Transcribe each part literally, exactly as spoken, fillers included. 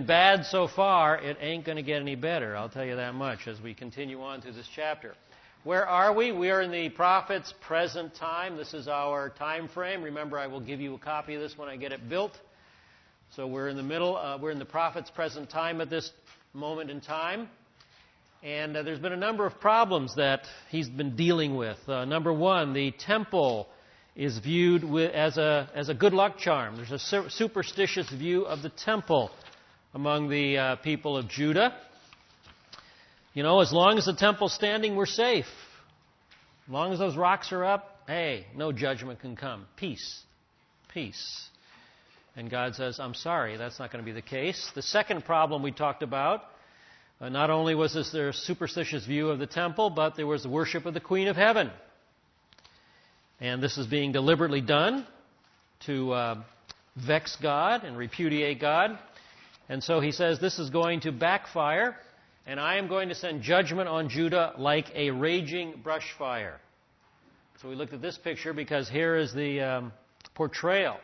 bad so far, it ain't going to get any better. I'll tell you that much as we continue on through this chapter. Where are we? We are in the prophet's present time. This is our time frame. Remember, I will give you a copy of this when I get it built. So we're in the middle. Uh, we're in the prophet's present time at this moment in time. And uh, there's been a number of problems that he's been dealing with. Uh, number one, the temple is viewed with, as a as a good luck charm. There's a su- superstitious view of the temple among the uh, people of Judah. You know, as long as the temple's standing, we're safe. As long as those rocks are up, hey, no judgment can come. Peace. Peace. And God says, I'm sorry, that's not going to be the case. The second problem we talked about, uh, not only was this their superstitious view of the temple, but there was the worship of the Queen of Heaven. And this is being deliberately done to uh, vex God and repudiate God. And so he says this is going to backfire. And I am going to send judgment on Judah like a raging brush fire. So we looked at this picture because here is the um, portrayal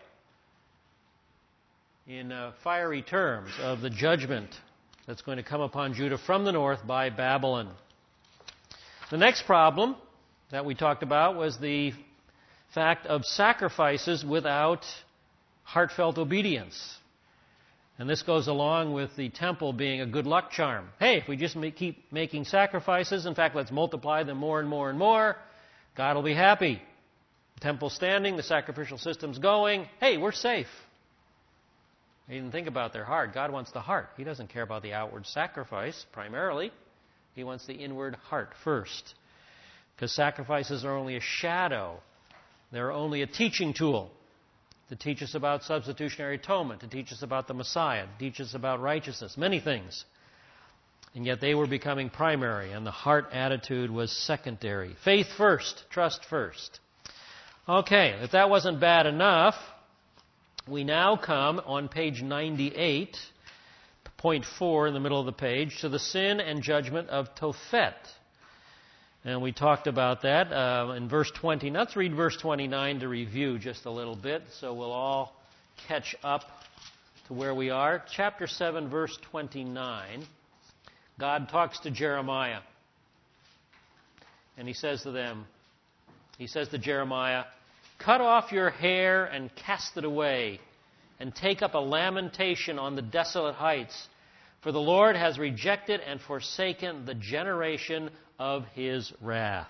in uh, fiery terms of the judgment that's going to come upon Judah from the north by Babylon. The next problem that we talked about was the fact of sacrifices without heartfelt obedience. And this goes along with the temple being a good luck charm. Hey, if we just make, keep making sacrifices, in fact, let's multiply them more and more and more, God will be happy. The temple's standing, the sacrificial system's going. Hey, we're safe. They didn't think about their heart. God wants the heart. He doesn't care about the outward sacrifice primarily. He wants the inward heart first. Because sacrifices are only a shadow. They're only a teaching tool. To teach us about substitutionary atonement, to teach us about the Messiah, to teach us about righteousness, many things. And yet they were becoming primary, and the heart attitude was secondary. Faith first, trust first. Okay, if that wasn't bad enough, we now come on page ninety-eight, point four in the middle of the page, to the sin and judgment of Tophet. And we talked about that uh, in verse twenty. Let's read verse twenty-nine to review just a little bit so we'll all catch up to where we are. Chapter seven, verse twenty-nine. God talks to Jeremiah. And he says to them, he says to Jeremiah, cut off your hair and cast it away, and take up a lamentation on the desolate heights. For the Lord has rejected and forsaken the generation of his wrath.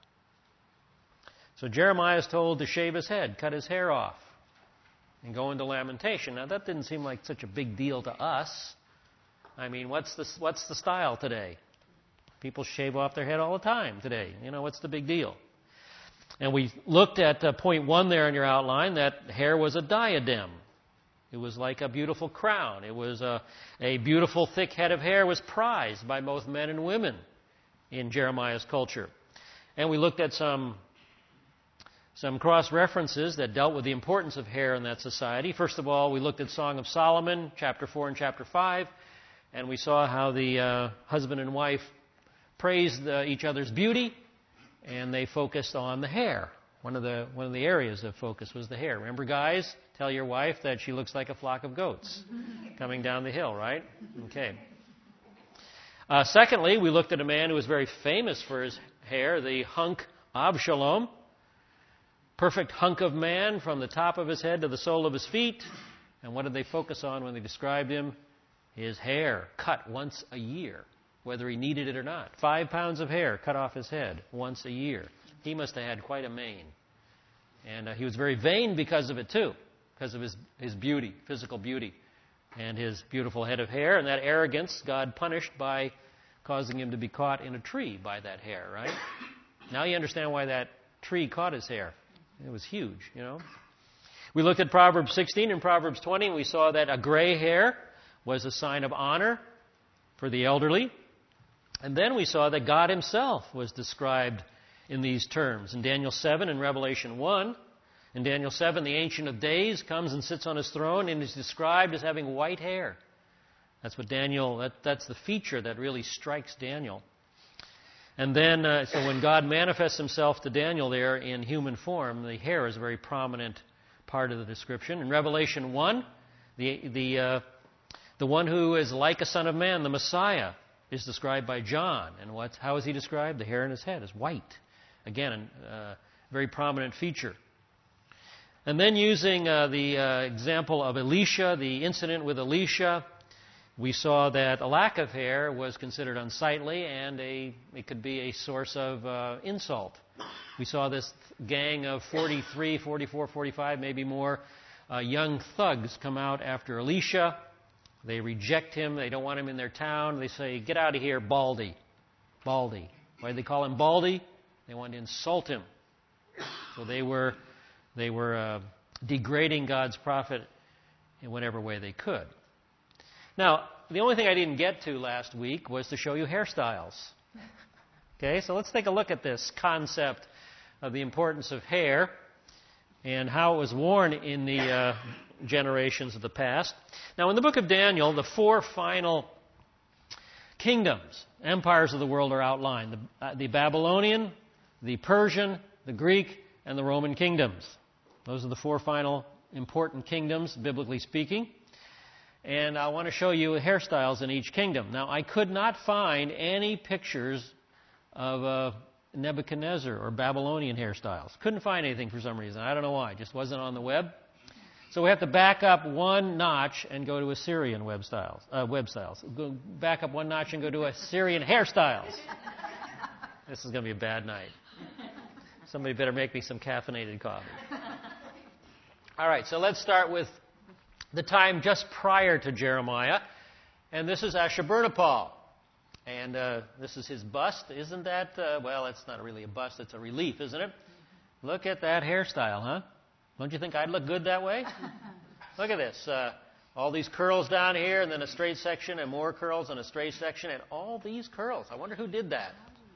So Jeremiah is told to shave his head, cut his hair off, and go into lamentation. Now that didn't seem like such a big deal to us. I mean, what's the, what's the style today? People shave off their head all the time today. You know, what's the big deal? And we looked at uh, point one there in your outline, that hair was a diadem. It was like a beautiful crown. It was a, a beautiful thick head of hair was prized by both men and women in Jeremiah's culture. And we looked at some, some cross-references that dealt with the importance of hair in that society. First of all, we looked at Song of Solomon, chapter four and chapter five, and we saw how the uh, husband and wife praised uh, each other's beauty, and they focused on the hair. One of the one of the areas of focus was the hair. Remember, guys, tell your wife that she looks like a flock of goats coming down the hill, right? Okay. Uh, secondly, we looked at a man who was very famous for his hair, the hunk Avshalom. Perfect hunk of man from the top of his head to the sole of his feet. And what did they focus on when they described him? His hair, cut once a year, whether he needed it or not. Five pounds of hair cut off his head once a year. He must have had quite a mane. And uh, he was very vain because of it, too, because of his, his beauty, physical beauty, and his beautiful head of hair. And that arrogance, God punished by causing him to be caught in a tree by that hair, right? Now you understand why that tree caught his hair. It was huge, you know. We looked at Proverbs sixteen and Proverbs twenty, and we saw that a gray hair was a sign of honor for the elderly. And then we saw that God himself was described in these terms. In Daniel seven and Revelation one, in Daniel seven, the Ancient of Days comes and sits on his throne and is described as having white hair. That's what Daniel, that, that's the feature that really strikes Daniel. And then, uh, so when God manifests himself to Daniel there in human form, the hair is a very prominent part of the description. In Revelation one, the, the, uh, The one who is like a son of man, the Messiah, is described by John. And what, how is he described? The hair in his head is white. Again, a uh, very prominent feature. And then using uh, the uh, example of Elisha, the incident with Elisha, we saw that a lack of hair was considered unsightly and a, it could be a source of uh, insult. We saw this gang of forty-three, forty-four, forty-five, maybe more uh, young thugs come out after Elisha. They reject him. They don't want him in their town. They say, "Get out of here, Baldy." Baldy. Why did they call him Baldy? They wanted to insult him. So they were, they were uh, degrading God's prophet in whatever way they could. Now, the only thing I didn't get to last week was to show you hairstyles. Okay, so let's take a look at this concept of the importance of hair and how it was worn in the uh, generations of the past. Now, in the book of Daniel, the four final kingdoms, empires of the world are outlined. The, uh, the Babylonian, the Persian, the Greek, and the Roman kingdoms. Those are the four final important kingdoms, biblically speaking. And I want to show you hairstyles in each kingdom. Now, I could not find any pictures of uh, Nebuchadnezzar or Babylonian hairstyles. Couldn't find anything for some reason. I don't know why. It just wasn't on the web. So we have to back up one notch and go to Assyrian web styles. Uh, web styles. Go back up one notch and go to Assyrian hairstyles. This is going to be a bad night. Somebody better make me some caffeinated coffee. All right, so let's start with the time just prior to Jeremiah. And this is Ashurbanipal. And uh, this is his bust. Isn't that, uh, well, it's not really a bust. It's a relief, isn't it? Look at that hairstyle, huh? Don't you think I'd look good that way? Look at this. Uh, all these curls down here, and then a straight section, and more curls, and a straight section, and all these curls. I wonder who did that.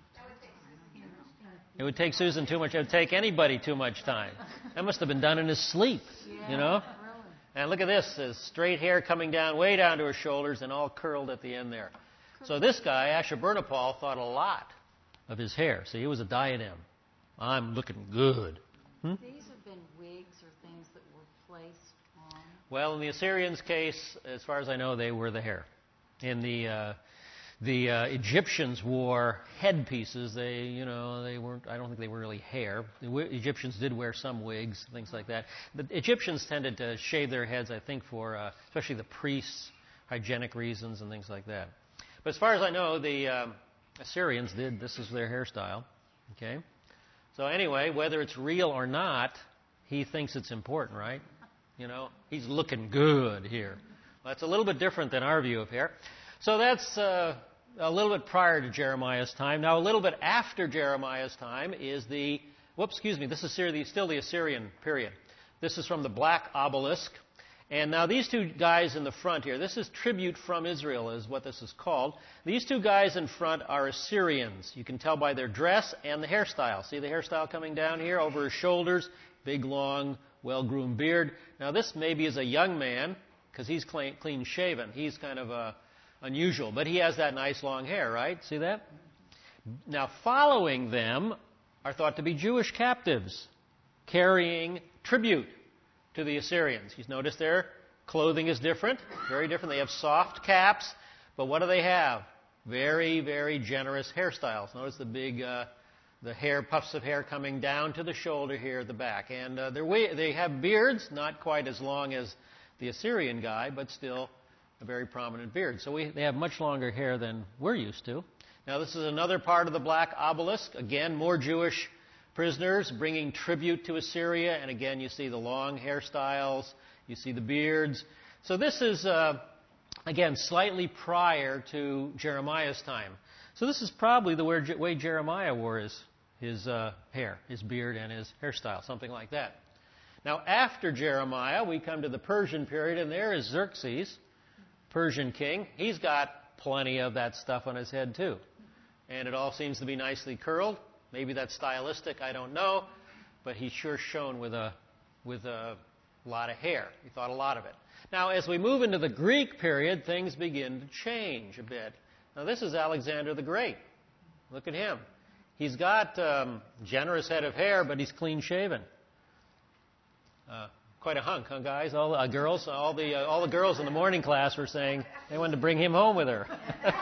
It would take Susan too much. It would take anybody too much time. That must have been done in his sleep, you know? And look at this. His straight hair coming down, way down to his shoulders, and all curled at the end there. So this guy, Ashurbanipal, thought a lot of his hair. See, he was a diadem. I'm looking good. Hmm? These have been wigs or things that were placed on. Well, in the Assyrians' case, as far as I know, they were the hair. In the uh, the uh, Egyptians wore headpieces. They, you know, they weren't. I don't think they were really hair. The w- Egyptians did wear some wigs, things like that. The Egyptians tended to shave their heads, I think, for uh, especially the priests, hygienic reasons and things like that. But as far as I know, the um, Assyrians did. This is their hairstyle. Okay. So anyway, whether it's real or not, he thinks it's important, right? You know, he's looking good here. Well, that's a little bit different than our view of hair. So that's uh, a little bit prior to Jeremiah's time. Now, a little bit after Jeremiah's time is the, whoops, excuse me, this is still the Assyrian period. This is from the Black Obelisk. And now these two guys in the front here, this is tribute from Israel is what this is called. These two guys in front are Assyrians. You can tell by their dress and the hairstyle. See the hairstyle coming down here over his shoulders, big, long, well-groomed beard. Now this maybe is a young man because he's clean, clean shaven. He's kind of uh, unusual, but he has that nice long hair, right? See that? Now following them are thought to be Jewish captives carrying tribute to the Assyrians. You notice their clothing is different, very different. They have soft caps, but what do they have? Very, very generous hairstyles. Notice the big, uh, the hair, puffs of hair coming down to the shoulder here at the back. And uh, way, they have beards, not quite as long as the Assyrian guy, but still a very prominent beard. So we, they have much longer hair than we're used to. Now this is another part of the Black Obelisk. Again, more Jewish prisoners bringing tribute to Assyria, and again you see the long hairstyles, you see the beards. So this is, uh, again, slightly prior to Jeremiah's time. So this is probably the way Jeremiah wore his, his uh, hair, his beard, and his hairstyle, something like that. Now after Jeremiah, we come to the Persian period, and there is Xerxes, Persian king. He's got plenty of that stuff on his head too. And it all seems to be nicely curled. Maybe that's stylistic, I don't know, but he sure shone with a with a lot of hair. He thought a lot of it. Now, as we move into the Greek period, things begin to change a bit. Now, this is Alexander the Great. Look at him. He's got um, generous head of hair, but he's clean shaven. Uh, Quite a hunk, huh, guys? All the uh, girls, all the uh, all the girls in the morning class were saying they wanted to bring him home with her.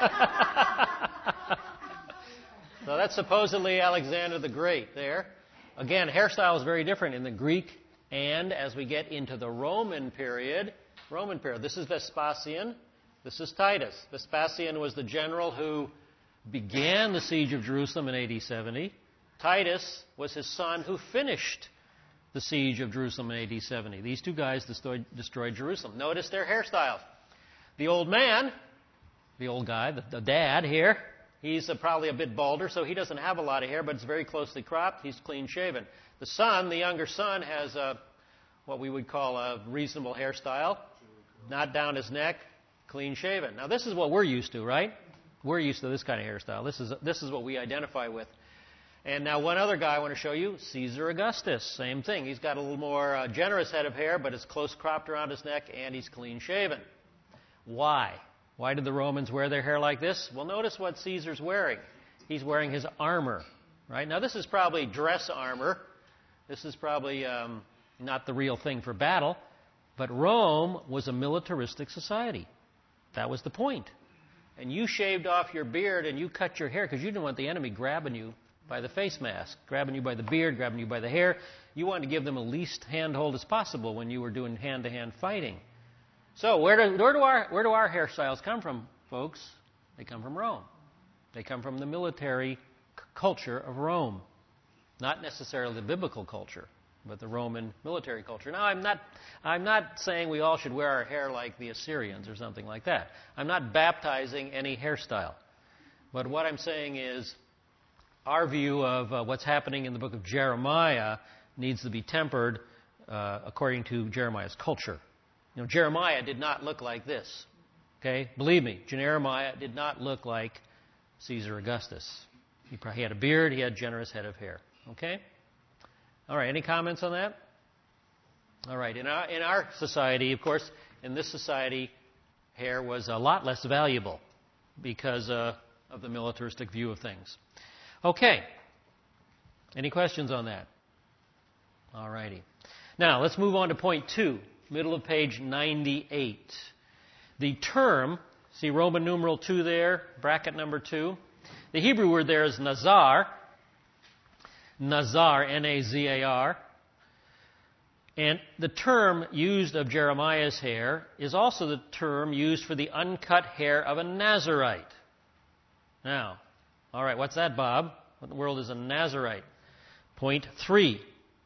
So that's supposedly Alexander the Great there. Again, hairstyle is very different in the Greek, and as we get into the Roman period, Roman period. This is Vespasian. This is Titus. Vespasian was the general who began the siege of Jerusalem in A D seventy. Titus was his son who finished the siege of Jerusalem in A D seventy. These two guys destroyed, destroyed Jerusalem. Notice their hairstyles. The old man, the old guy, the, the dad here, he's uh, probably a bit balder, so he doesn't have a lot of hair, but it's very closely cropped. He's clean shaven. The son, the younger son, has a, what we would call a reasonable hairstyle, not down his neck, clean shaven. Now this is what we're used to, right? We're used to this kind of hairstyle. This is this is what we identify with. And now one other guy I want to show you, Caesar Augustus. Same thing. He's got a little more uh, generous head of hair, but it's close cropped around his neck, and he's clean shaven. Why? Why did the Romans wear their hair like this? Well, notice what Caesar's wearing. He's wearing his armor, right? Now this is probably dress armor. This is probably um, not the real thing for battle. But Rome was a militaristic society. That was the point. And you shaved off your beard and you cut your hair because you didn't want the enemy grabbing you by the face mask, grabbing you by the beard, grabbing you by the hair. You wanted to give them the least handhold as possible when you were doing hand-to-hand fighting. So where do, where do our where do our hairstyles come from, folks? They come from Rome. They come from the military c- culture of Rome, not necessarily the biblical culture, but the Roman military culture. Now, I'm not I'm not saying we all should wear our hair like the Assyrians or something like that. I'm not baptizing any hairstyle. But what I'm saying is our view of uh, what's happening in the book of Jeremiah needs to be tempered uh, according to Jeremiah's culture. You know, Jeremiah did not look like this. Okay? Believe me, Jeremiah did not look like Caesar Augustus. He probably had a beard, he had a generous head of hair. Okay? All right, any comments on that? All right, in our, in our society, of course, in this society, hair was a lot less valuable because uh, of the militaristic view of things. Okay, any questions on that? All righty. Now, let's move on to point two, middle of page ninety-eight. The term, see Roman numeral two there, bracket number two. The Hebrew word there is nazar. Nazar, N A Z A R. And the term used of Jeremiah's hair is also the term used for the uncut hair of a Nazirite. Now, all right, what's that, Bob? What in the world is a Nazirite? Point three.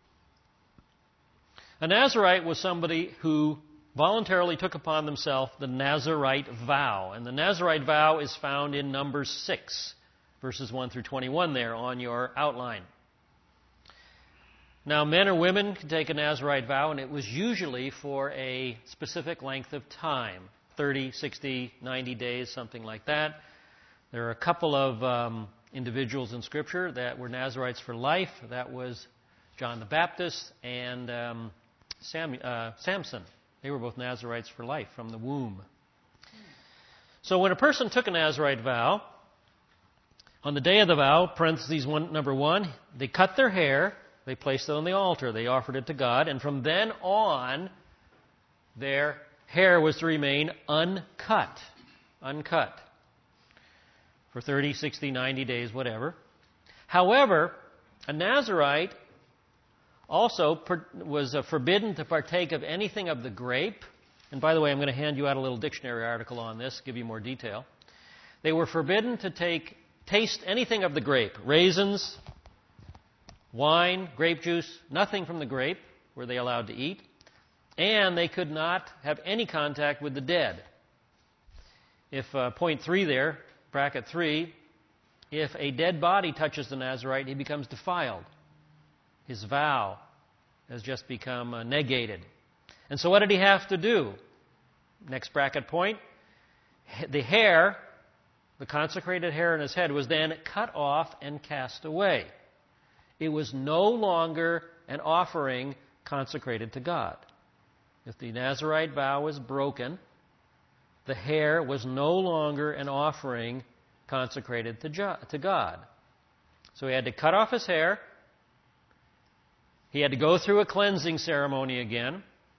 A Nazirite was somebody who voluntarily took upon themselves the Nazirite vow. And the Nazirite vow is found in Numbers six, verses one through twenty-one there on your outline. Now, men or women can take a Nazirite vow, and it was usually for a specific length of time, thirty, sixty, ninety days, something like that. There are a couple of um, individuals in Scripture that were Nazirites for life. That was John the Baptist and um, Sam, uh, Samson. They were both Nazirites for life from the womb. So when a person took a Nazirite vow, on the day of the vow, parentheses one, number one, they cut their hair, they placed it on the altar, they offered it to God, and from then on, their hair was to remain uncut. Uncut. For thirty, sixty, ninety days, whatever. However, a Nazirite also per, was uh, forbidden to partake of anything of the grape. And by the way, I'm going to hand you out a little dictionary article on this, give you more detail. They were forbidden to take taste anything of the grape. Raisins, wine, grape juice, nothing from the grape were they allowed to eat. And they could not have any contact with the dead. If uh, point three there, bracket three, if a dead body touches the Nazirite, he becomes defiled. His vow has just become uh, negated. And so what did he have to do? Next bracket point. The hair, the consecrated hair in his head, was then cut off and cast away. It was no longer an offering consecrated to God. If the Nazirite vow was broken, the hair was no longer an offering consecrated to God. So he had to cut off his hair. He had to go through a cleansing ceremony again.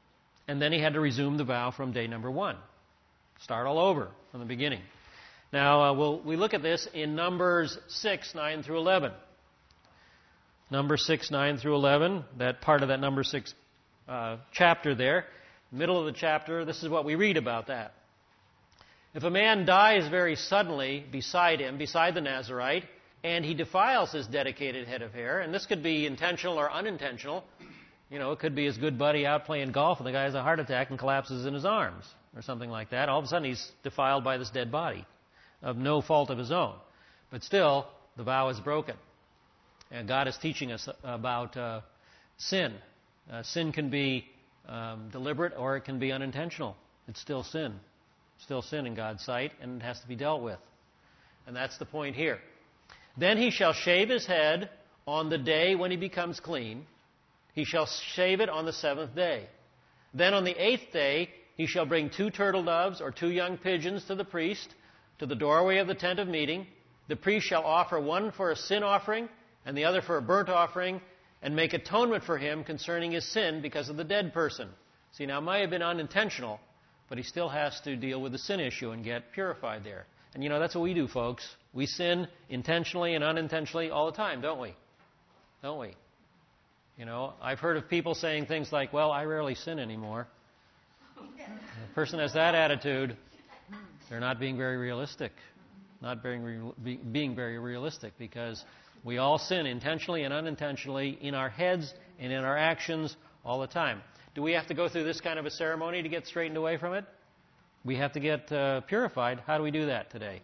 And then he had to resume the vow from day number one. Start all over from the beginning. Now, uh, we'll, we look at this in Numbers six, nine through eleven. Numbers six, nine through eleven, that part of that number six uh, chapter there, middle of the chapter, this is what we read about that. If a man dies very suddenly beside him, beside the Nazirite, and he defiles his dedicated head of hair, and this could be intentional or unintentional. You know, it could be his good buddy out playing golf and the guy has a heart attack and collapses in his arms or something like that. All of a sudden he's defiled by this dead body of no fault of his own. But still, the vow is broken. And God is teaching us about uh, sin. Uh, sin can be um, deliberate or it can be unintentional. It's still sin. Still sin in God's sight, and it has to be dealt with. And that's the point here. Then he shall shave his head on the day when he becomes clean. He shall shave it on the seventh day. Then on the eighth day he shall bring two turtle doves or two young pigeons to the priest, to the doorway of the tent of meeting. The priest shall offer one for a sin offering and the other for a burnt offering, and make atonement for him concerning his sin because of the dead person. See, now it might have been unintentional, but he still has to deal with the sin issue and get purified there. And you know, that's what we do, folks. We sin intentionally and unintentionally all the time, don't we? Don't we? You know, I've heard of people saying things like, well, I rarely sin anymore. If a person has that attitude, they're not being very realistic. Not being, re- being very realistic, because we all sin intentionally and unintentionally in our heads and in our actions all the time. Do we have to go through this kind of a ceremony to get straightened away from it? We have to get uh, purified. How do we do that today?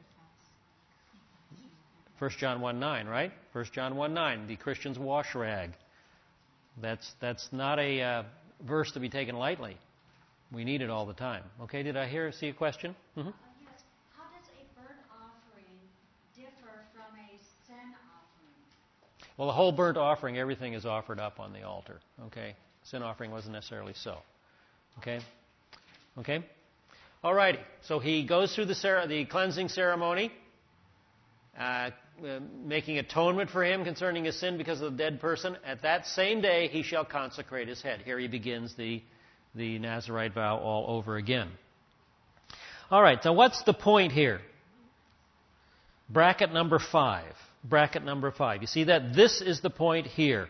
First John one nine, right? First John one nine, the Christian's wash rag. That's that's not a uh, verse to be taken lightly. We need it all the time. Okay, did I hear see a question? Mm-hmm. Uh, yes. How does a burnt offering differ from a sin offering? Well, the whole burnt offering, everything is offered up on the altar. Okay? Sin offering wasn't necessarily so. Okay? Okay? All righty. So he goes through the, cer- the cleansing ceremony, uh, uh, making atonement for him concerning his sin because of the dead person. At that same day, he shall consecrate his head. Here he begins the, the Nazirite vow all over again. All right. So what's the point here? Bracket number five. Bracket number five. You see that? This is the point here.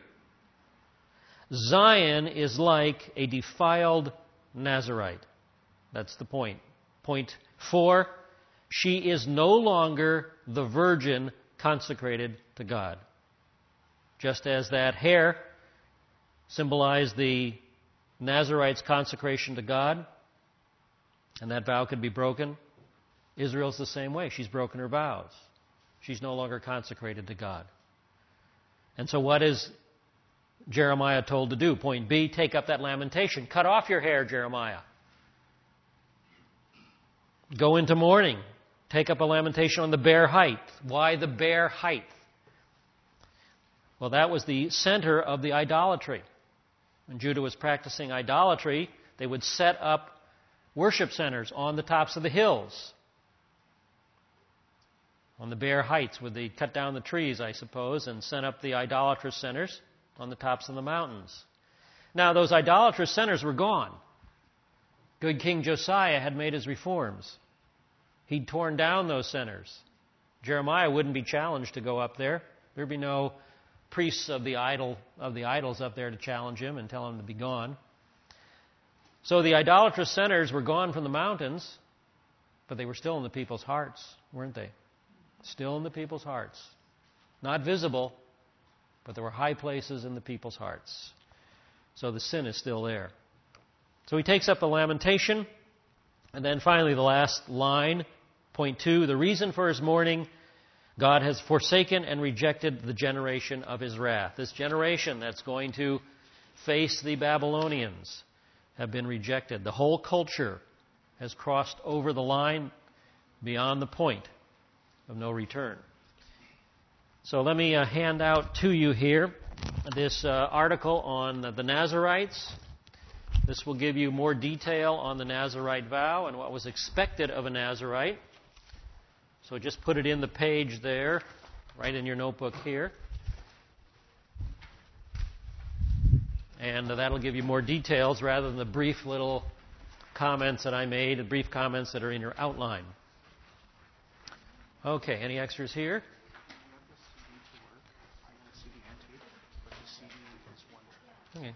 Zion is like a defiled Nazirite. That's the point. Point four, she is no longer the virgin consecrated to God. Just as that hair symbolized the Nazirite's consecration to God, and that vow could be broken, Israel's the same way. She's broken her vows. She's no longer consecrated to God. And so what is Jeremiah told to do? Point B, take up that lamentation. Cut off your hair, Jeremiah. Go into mourning. Take up a lamentation on the bare height. Why the bare height? Well, that was the center of the idolatry. When Judah was practicing idolatry, they would set up worship centers on the tops of the hills. On the bare heights, would they cut down the trees, I suppose, and set up the idolatrous centers on the tops of the mountains. Now, those idolatrous centers were gone. Good King Josiah had made his reforms. He'd torn down those centers. Jeremiah wouldn't be challenged to go up there. There'd be no priests of the idol of the idols up there to challenge him and tell him to be gone. So the idolatrous centers were gone from the mountains, but they were still in the people's hearts, weren't they? Still in the people's hearts. Not visible, but there were high places in the people's hearts. So the sin is still there. So he takes up the lamentation, and then finally the last line, point two, the reason for his mourning, God has forsaken and rejected the generation of his wrath. This generation that's going to face the Babylonians have been rejected. The whole culture has crossed over the line beyond the point of no return. So let me uh, hand out to you here this uh, article on the Nazirites. This will give you more detail on the Nazirite vow and what was expected of a Nazirite. So just put it in the page there, right in your notebook here. And that'll give you more details rather than the brief little comments that I made, the brief comments that are in your outline. Okay, any extras here? Okay.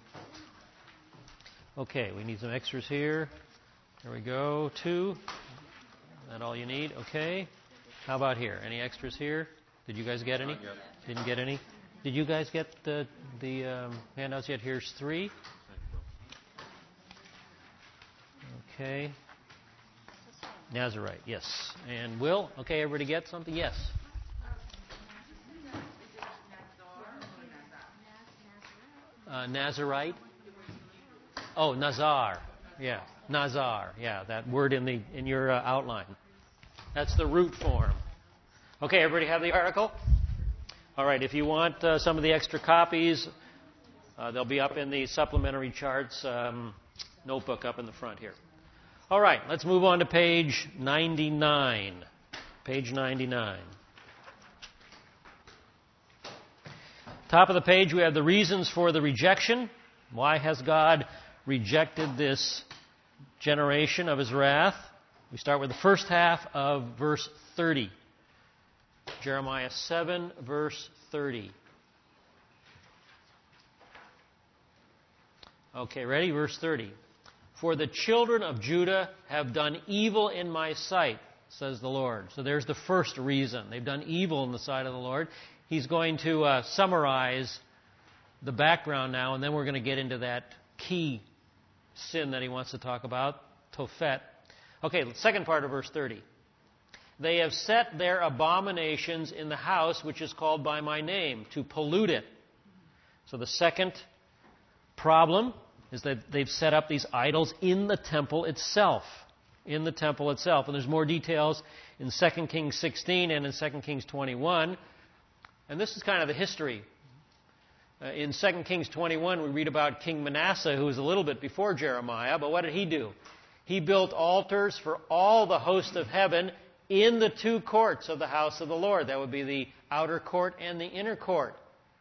Okay, we need some extras here. There we go. Two. Is that all you need? Okay. How about here? Any extras here? Did you guys get any? Didn't get any? Did you guys get the, the um, handouts yet? Here's three. Okay. Nazarite, yes. And Will? Okay, everybody get something? Yes. Uh, Nazarite. Oh, Nazar. Yeah, Nazar. Yeah, that word in the in your uh, outline. That's the root form. Okay, everybody have the article? All right, if you want uh, some of the extra copies, uh, they'll be up in the supplementary charts um, notebook up in the front here. All right, let's move on to page ninety-nine. Page ninety-nine. Top of the page, we have the reasons for the rejection. Why has God rejected this generation of his wrath? We start with the first half of verse thirty. Jeremiah seven, verse thirty. Okay, ready? Verse thirty. For the children of Judah have done evil in my sight, says the Lord. So there's the first reason. They've done evil in the sight of the Lord. He's going to uh, summarize the background now, and then we're going to get into that key sin that he wants to talk about, Tophet. Okay, the second part of verse thirty. They have set their abominations in the house which is called by my name, to pollute it. So the second problem is that they've set up these idols in the temple itself. In the temple itself. And there's more details in Second Kings sixteen and in Second Kings twenty-one. And this is kind of the history. Uh, in Second Kings twenty-one, we read about King Manasseh, who was a little bit before Jeremiah. But what did he do? He built altars for all the host of heaven in the two courts of the house of the Lord. That would be the outer court and the inner court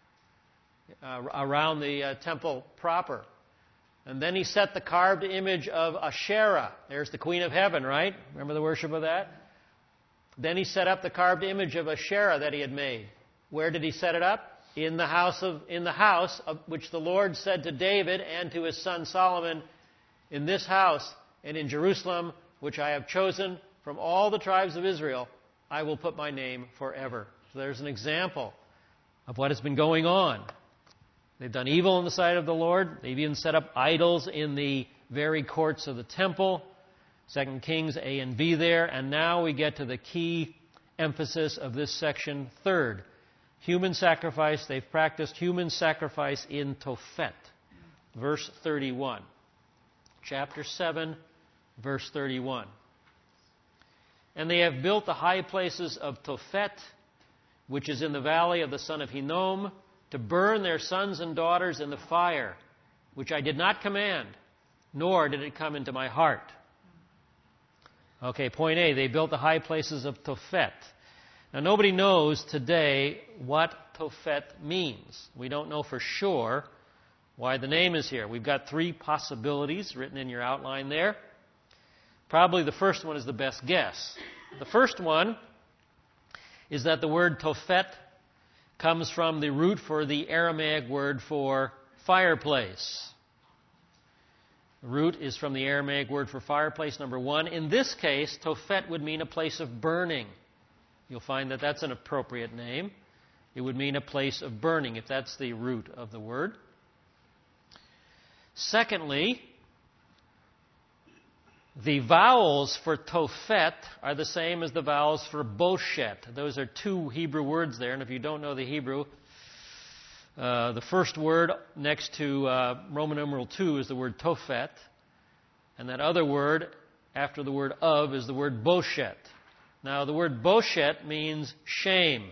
uh, around the uh, temple proper. And then he set the carved image of Asherah. There's the Queen of Heaven, right? Remember the worship of that? Then he set up the carved image of Asherah that he had made. Where did he set it up? In the house of in the house of which the Lord said to David and to his son Solomon, in this house and in Jerusalem, which I have chosen from all the tribes of Israel, I will put my name forever. So there's an example of what has been going on. They've done evil in the sight of the Lord. They've even set up idols in the very courts of the temple. Second Kings A and B there. And now we get to the key emphasis of this section. Third, human sacrifice. They've practiced human sacrifice in Tophet. Verse thirty-one. Chapter seven, verse thirty-one. And they have built the high places of Tophet, which is in the valley of the son of Hinnom, to burn their sons and daughters in the fire, which I did not command, nor did it come into my heart. Okay, point A, they built the high places of Tophet. Now, nobody knows today what Tophet means. We don't know for sure why the name is here. We've got three possibilities written in your outline there. Probably the first one is the best guess. The first one is that the word Tophet comes from the root for the Aramaic word for fireplace. The root is from the Aramaic word for fireplace, number one. In this case, Tophet would mean a place of burning. You'll find that that's an appropriate name. It would mean a place of burning, if that's the root of the word. Secondly, the vowels for Tophet are the same as the vowels for Boshet. Those are two Hebrew words there, and if you don't know the Hebrew, uh, the first word next to uh, Roman numeral two is the word Tophet, and that other word after the word of is the word Boshet. Now, the word Boshet means shame.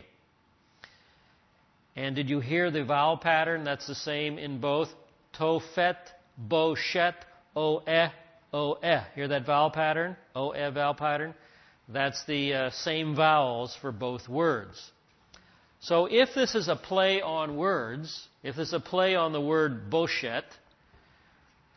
And did you hear the vowel pattern? That's the same in both Tophet, Boshet, O-eh, O-eh. Hear that vowel pattern? O-eh vowel pattern? That's the uh, same vowels for both words. So if this is a play on words, if this is a play on the word Boshet,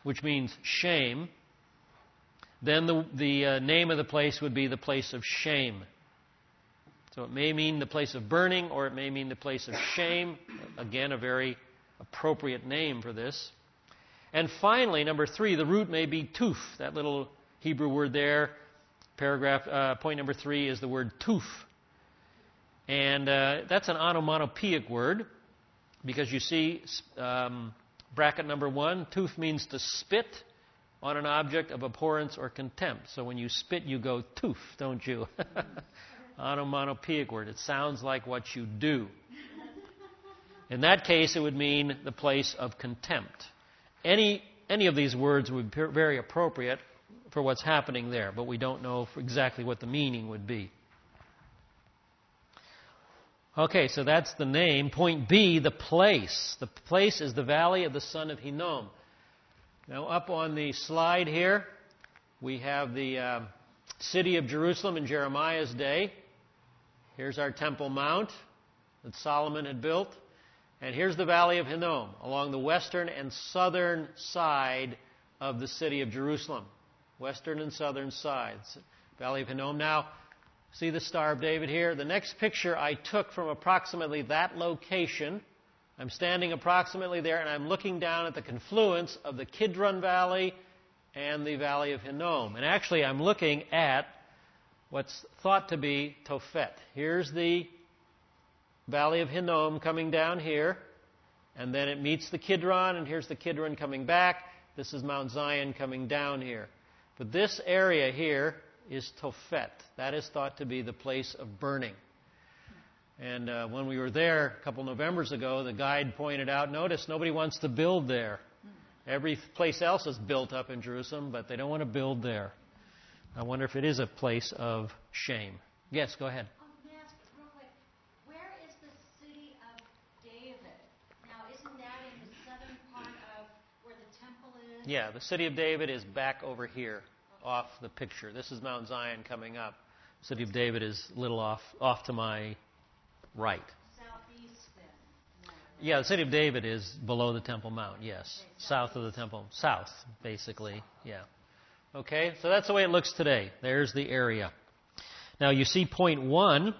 which means shame, then the, the uh, name of the place would be the place of shame. So it may mean the place of burning, or it may mean the place of shame. Again, a very appropriate name for this. And finally, number three, the root may be tuf. That little Hebrew word there, paragraph, uh, point number three is the word tuf. And uh, that's an onomatopoeic word, because you see, um, bracket number one, tuf means to spit on an object of abhorrence or contempt. So when you spit, you go tuf, don't you? Onomatopoeic word. It sounds like what you do. In that case, it would mean the place of contempt. Any, any of these words would be very appropriate for what's happening there, but we don't know exactly what the meaning would be. Okay, so that's the name. Point B, the place. The place is the valley of the son of Hinnom. Now, up on the slide here, we have the uh, city of Jerusalem in Jeremiah's day. Here's our Temple Mount that Solomon had built. And here's the valley of Hinnom along the western and southern side of the city of Jerusalem. Western and southern sides. Valley of Hinnom. Now, see the Star of David here? The next picture I took from approximately that location. I'm standing approximately there, and I'm looking down at the confluence of the Kidron Valley and the Valley of Hinnom. And actually, I'm looking at what's thought to be Tophet. Here's the Valley of Hinnom coming down here, and then it meets the Kidron, and here's the Kidron coming back. This is Mount Zion coming down here. But this area here is Tophet. That is thought to be the place of burning. And uh, when we were there a couple Novembers ago, the guide pointed out, notice nobody wants to build there. Every place else is built up in Jerusalem, but they don't want to build there. I wonder if it is a place of shame. Yes, go ahead. Um, may I ask real quick, where is the city of David? Now, isn't that in the southern part of where the temple is? Yeah, the city of David is back over here, okay, off the picture. This is Mount Zion coming up. The city of David is a little off, off to my right. Southeast then? No. Yeah, the city of David is below the Temple Mount, yes. Okay, south of the Temple. South, basically, yeah. Okay, so that's the way it looks today. There's the area. Now you see point one.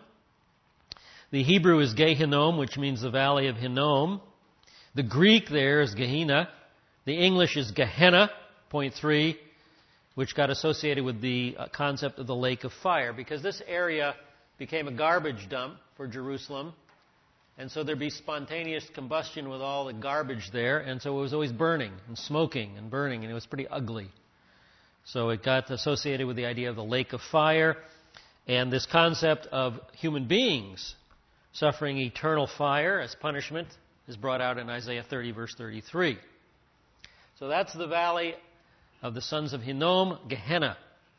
The Hebrew is Gehinnom, which means the valley of Hinnom. The Greek there is Gehenna. The English is Gehenna, point three, which got associated with the concept of the lake of fire, because this area became a garbage dump for Jerusalem, and so there'd be spontaneous combustion with all the garbage there, and so it was always burning and smoking and burning, and it was pretty ugly. So it got associated with the idea of the lake of fire, and this concept of human beings suffering eternal fire as punishment is brought out in Isaiah thirty, verse thirty-three. So that's the valley of the sons of Hinnom, Gehenna.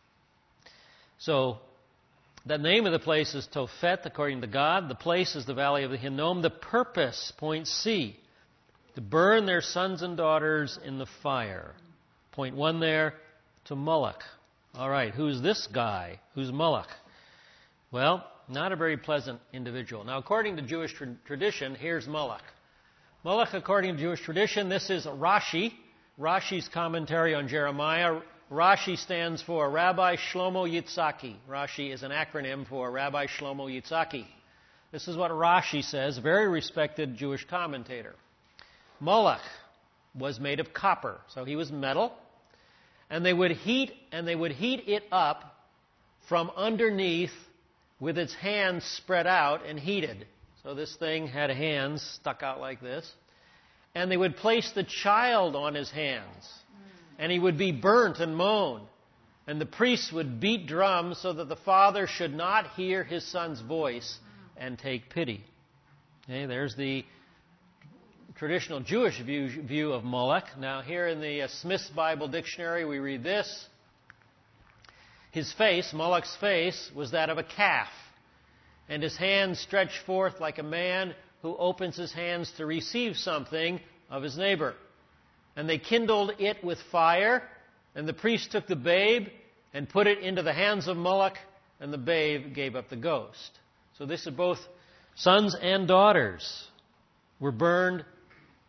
So the name of the place is Tophet, according to God. The place is the valley of the Hinnom. The purpose, point C, to burn their sons and daughters in the fire. Point one there, to Moloch. All right, who's this guy? Who's Moloch? Well, not a very pleasant individual. Now, according to Jewish tra- tradition, here's Moloch. Moloch, according to Jewish tradition, this is Rashi. Rashi's commentary on Jeremiah. Rashi stands for Rabbi Shlomo Yitzhaki. Rashi is an acronym for Rabbi Shlomo Yitzhaki. This is what Rashi says, very respected Jewish commentator. Moloch was made of copper, so he was metal, and they would heat and they would heat it up from underneath with its hands spread out and heated. So this thing had hands stuck out like this, and they would place the child on his hands. And he would be burnt and mown. And the priests would beat drums so that the father should not hear his son's voice and take pity. Okay, there's the traditional Jewish view, view of Moloch. Now here in the uh, Smith's Bible Dictionary we read this. His face, Moloch's face, was that of a calf. And his hands stretched forth like a man who opens his hands to receive something of his neighbor. And they kindled it with fire, and the priest took the babe and put it into the hands of Moloch, and the babe gave up the ghost. So this is both sons and daughters were burned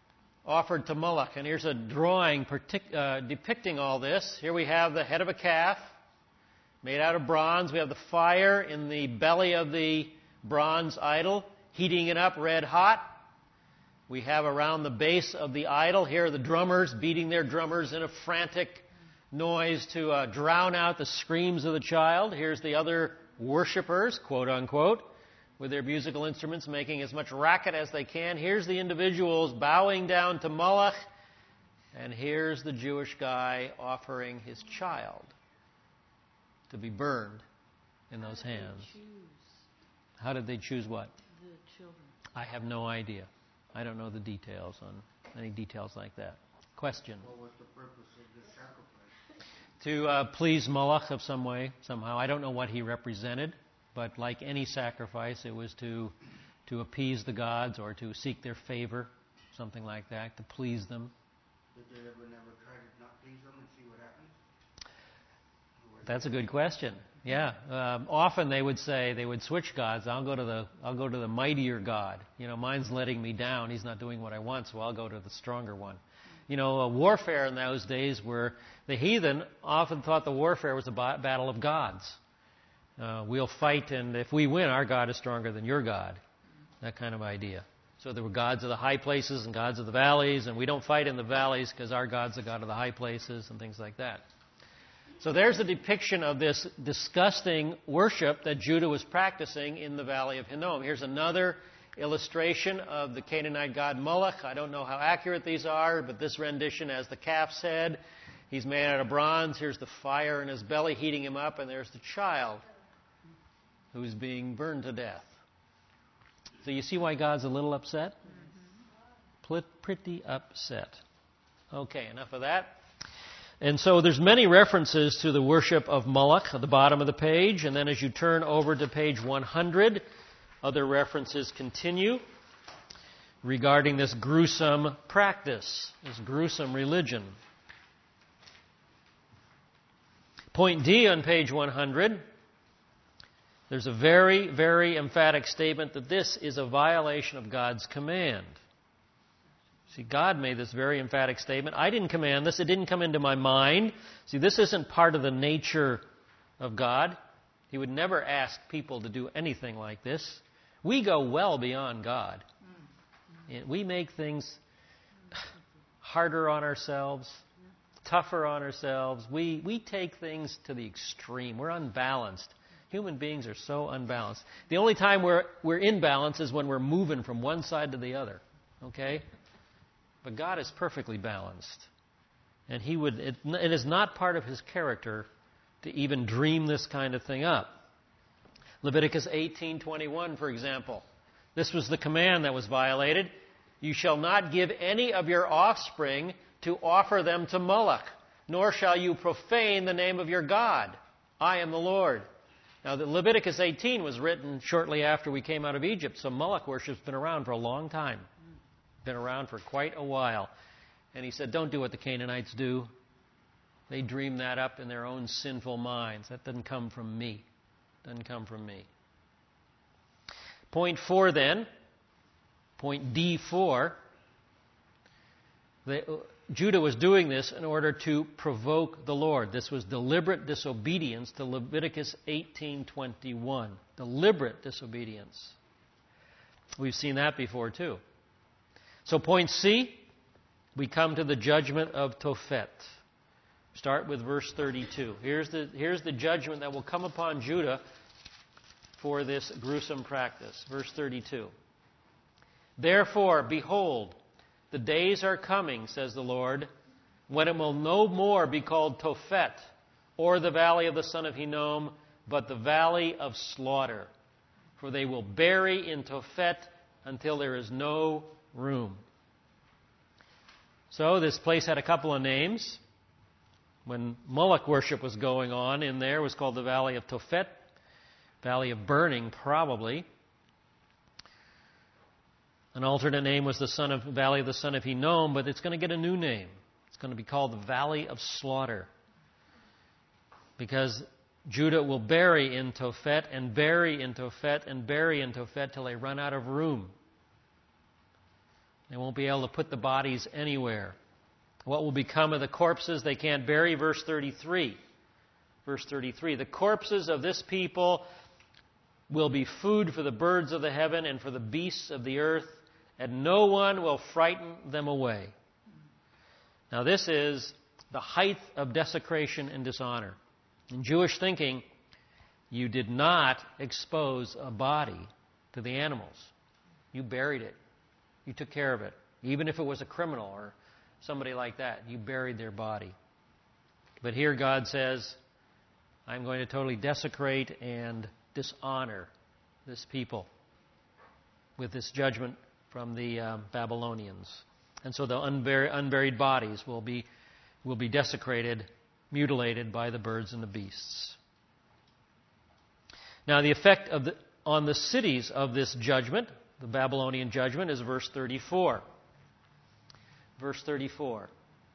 offered to Moloch. And here's a drawing partic- uh, depicting all this. Here we have the head of a calf made out of bronze. We have the fire in the belly of the bronze idol, heating it up red hot. We have around the base of the idol, here are the drummers beating their drummers in a frantic noise to uh, drown out the screams of the child. Here's the other worshippers, quote unquote, with their musical instruments making as much racket as they can. Here's the individuals bowing down to Moloch. And here's the Jewish guy offering his child to be burned in those hands. How did they choose what? The children. I have no idea. I don't know the details on any details like that. Question? What was the purpose of this sacrifice? To uh, please Moloch of some way, somehow. I don't know what he represented, but like any sacrifice, it was to to appease the gods or to seek their favor, something like that, to please them. Did they ever never try to not please them and see what happens? That's a good question. Yeah, um, often they would say they would switch gods. I'll go to the I'll go to the mightier god. You know, mine's letting me down. He's not doing what I want, so I'll go to the stronger one. You know, uh, warfare in those days were the heathen often thought the warfare was a ba- battle of gods. Uh, we'll fight, and if we win, our God is stronger than your God. That kind of idea. So there were gods of the high places and gods of the valleys, and we don't fight in the valleys because our God's the God of the high places and things like that. So there's a depiction of this disgusting worship that Judah was practicing in the valley of Hinnom. Here's another illustration of the Canaanite god Moloch. I don't know how accurate these are, but this rendition has the calf's head. He's made out of bronze. Here's the fire in his belly heating him up, and there's the child who's being burned to death. So you see why God's a little upset? Mm-hmm. Pretty upset. Okay, enough of that. And so there's many references to the worship of Moloch at the bottom of the page, and then as you turn over to page one hundred, other references continue regarding this gruesome practice, this gruesome religion. Point D on page one hundred, there's a very, very emphatic statement that this is a violation of God's command. See, God made this very emphatic statement. I didn't command this. It didn't come into my mind. See, this isn't part of the nature of God. He would never ask people to do anything like this. We go well beyond God. We make things harder on ourselves, tougher on ourselves. We, we take things to the extreme. We're unbalanced. Human beings are so unbalanced. The only time we're, we're in balance is when we're moving from one side to the other. Okay? But God is perfectly balanced. And he would it, it is not part of his character to even dream this kind of thing up. Leviticus eighteen twenty-one, for example. This was the command that was violated. You shall not give any of your offspring to offer them to Moloch, nor shall you profane the name of your God. I am the Lord. Now, the Leviticus eighteen was written shortly after we came out of Egypt, so Moloch worship's been around for a long time. Been around for quite a while. And he said, don't do what the Canaanites do. They dream that up in their own sinful minds. That doesn't come from me. Doesn't come from me. Point four then, point D four, the, Judah was doing this in order to provoke the Lord. This was deliberate disobedience to Leviticus eighteen twenty-one. Deliberate disobedience. We've seen that before too. So point C, we come to the judgment of Tophet. Start with verse thirty-two. Here's the, here's the judgment that will come upon Judah for this gruesome practice. Verse thirty-two. Therefore, behold, the days are coming, says the Lord, when it will no more be called Tophet, or the valley of the son of Hinnom, but the valley of slaughter. For they will bury in Tophet until there is no room. So this place had a couple of names. When Moloch worship was going on in there, it was called the Valley of Tophet, Valley of Burning, probably. An alternate name was the son of Valley of the son of Hinnom, but it's going to get a new name. It's going to be called the Valley of Slaughter, because Judah will bury in Tophet and bury in Tophet and bury in Tophet till they run out of room. They won't be able to put the bodies anywhere. What will become of the corpses they can't bury? Verse thirty-three. Verse thirty-three. The corpses of this people will be food for the birds of the heaven and for the beasts of the earth, and no one will frighten them away. Now this is the height of desecration and dishonor. In Jewish thinking, you did not expose a body to the animals. You buried it. You took care of it. Even if it was a criminal or somebody like that, you buried their body. But here God says, I'm going to totally desecrate and dishonor this people with this judgment from the um, Babylonians. And so the unbur- unburied bodies will be, will be desecrated, mutilated by the birds and the beasts. Now the effect of the, on the cities of this judgment, the Babylonian judgment, is verse thirty-four. Verse thirty-four.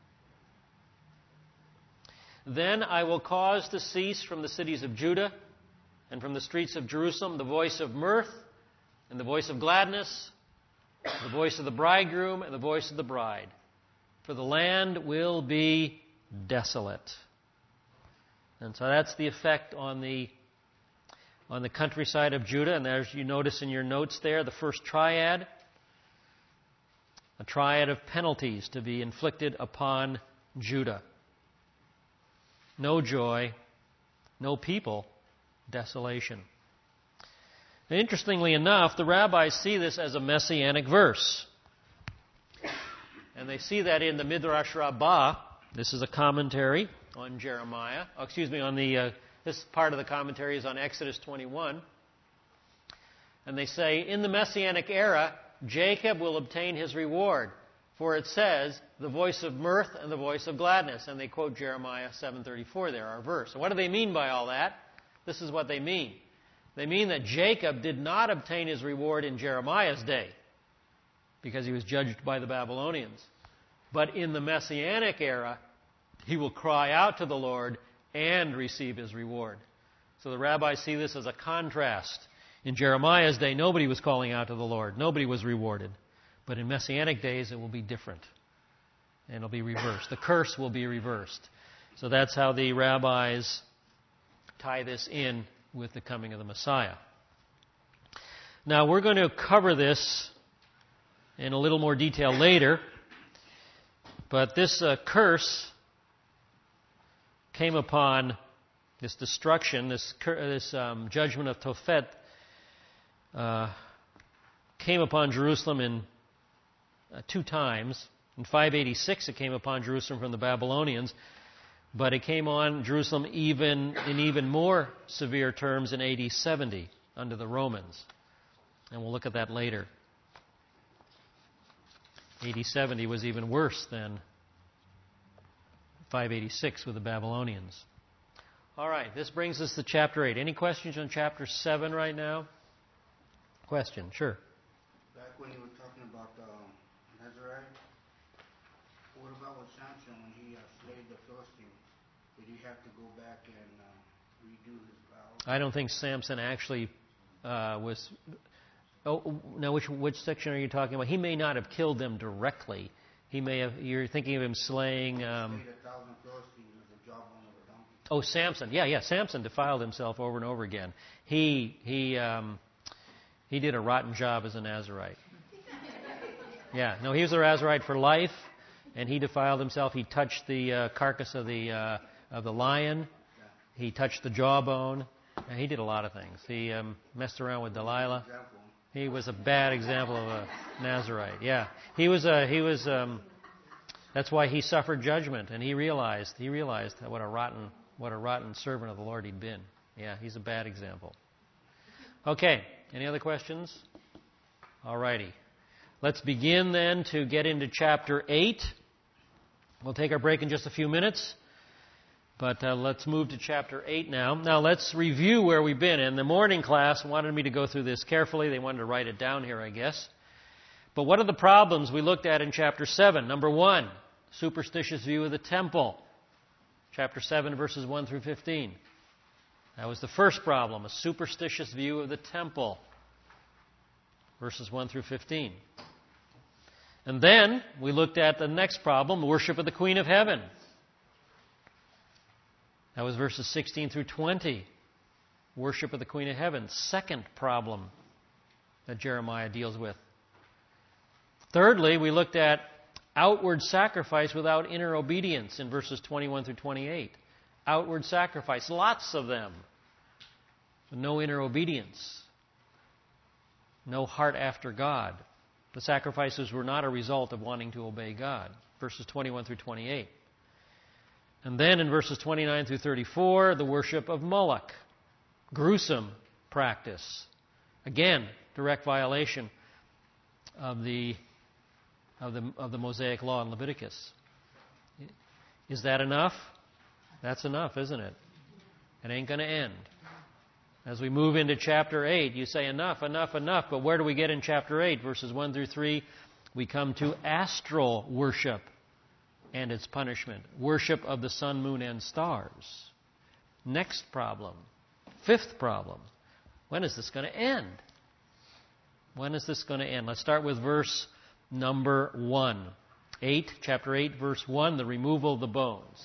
Then I will cause to cease from the cities of Judah and from the streets of Jerusalem the voice of mirth and the voice of gladness, the voice of the bridegroom and the voice of the bride. For the land will be desolate. And so that's the effect on the on the countryside of Judah. And as you notice in your notes there, the first triad, a triad of penalties to be inflicted upon Judah. No joy, no people, desolation. And interestingly enough, the rabbis see this as a messianic verse. And they see that in the Midrash Rabbah. This is a commentary on Jeremiah. Oh, excuse me, on the uh, this part of the commentary is on Exodus twenty-one. And they say, in the messianic era, Jacob will obtain his reward. For it says, the voice of mirth and the voice of gladness. And they quote Jeremiah seven thirty-four there, our verse. And what do they mean by all that? This is what they mean. They mean that Jacob did not obtain his reward in Jeremiah's day because he was judged by the Babylonians. But in the Messianic era, he will cry out to the Lord and receive his reward. So the rabbis see this as a contrast. In Jeremiah's day, nobody was calling out to the Lord. Nobody was rewarded. But in Messianic days, it will be different. And it'll be reversed. The curse will be reversed. So that's how the rabbis tie this in with the coming of the Messiah. Now, we're going to cover this in a little more detail later. But this uh, curse came upon this destruction, this, this um, judgment of Tophet, uh, came upon Jerusalem in uh, two times. In five eighty-six, it came upon Jerusalem from the Babylonians, but it came on Jerusalem even in even more severe terms in A D seventy under the Romans, and we'll look at that later. A D seventy was even worse than five eighty-six with the Babylonians. All right, this brings us to chapter eight. Any questions on chapter seven right now? Question, sure. Back when you were talking about um, Nazarite, what about with Samson when he uh, slayed the Philistines? Did he have to go back and uh, redo his vows? I don't think Samson actually uh, was... Oh, now which which section are you talking about? He may not have killed them directly. He may have... You're thinking of him slaying... Um, He slayed a thousand Philistines with the jawbone of a donkey. oh, Samson. Yeah, yeah. Samson defiled himself over and over again. He he um, he did a rotten job as a Nazarite. Yeah, no, he was a Nazarite for life, and he defiled himself. He touched the uh, carcass of the uh, of the lion. He touched the jawbone. And he did a lot of things. He um, messed around with Delilah. He was a bad example of a Nazarite. Yeah, he was a he was. Um, that's why he suffered judgment, and he realized he realized what a rotten what a rotten servant of the Lord he'd been. Yeah, he's a bad example. Okay, any other questions? All righty. Let's begin then to get into chapter eight. We'll take our break in just a few minutes, but uh, let's move to chapter eight now. Now let's review where we've been. And the morning class wanted me to go through this carefully. They wanted to write it down here, I guess. But what are the problems we looked at in chapter seven? Number one, superstitious view of the temple. Chapter seven, verses one through fifteen. That was the first problem, a superstitious view of the temple. Verses one through fifteen. And then we looked at the next problem, worship of the Queen of Heaven. That was verses sixteen through twenty. Worship of the Queen of Heaven. Second problem that Jeremiah deals with. Thirdly, we looked at outward sacrifice without inner obedience in verses twenty-one through twenty-eight. Outward sacrifice, lots of them, but no inner obedience. No heart after God. The sacrifices were not a result of wanting to obey God. Verses twenty-one through twenty-eight. And then in verses twenty-nine through thirty-four, the worship of Moloch. Gruesome practice. Again, direct violation of the, of the, of the Mosaic law in Leviticus. Is that enough? That's enough, isn't it? It ain't going to end. As we move into chapter eight, you say enough, enough, enough. But where do we get in chapter eight? Verses one through three, we come to astral worship and its punishment. Worship of the sun, moon, and stars. Next problem. Fifth problem. When is this going to end? When is this going to end? Let's start with verse number one. eight, chapter eight, verse one, the removal of the bones.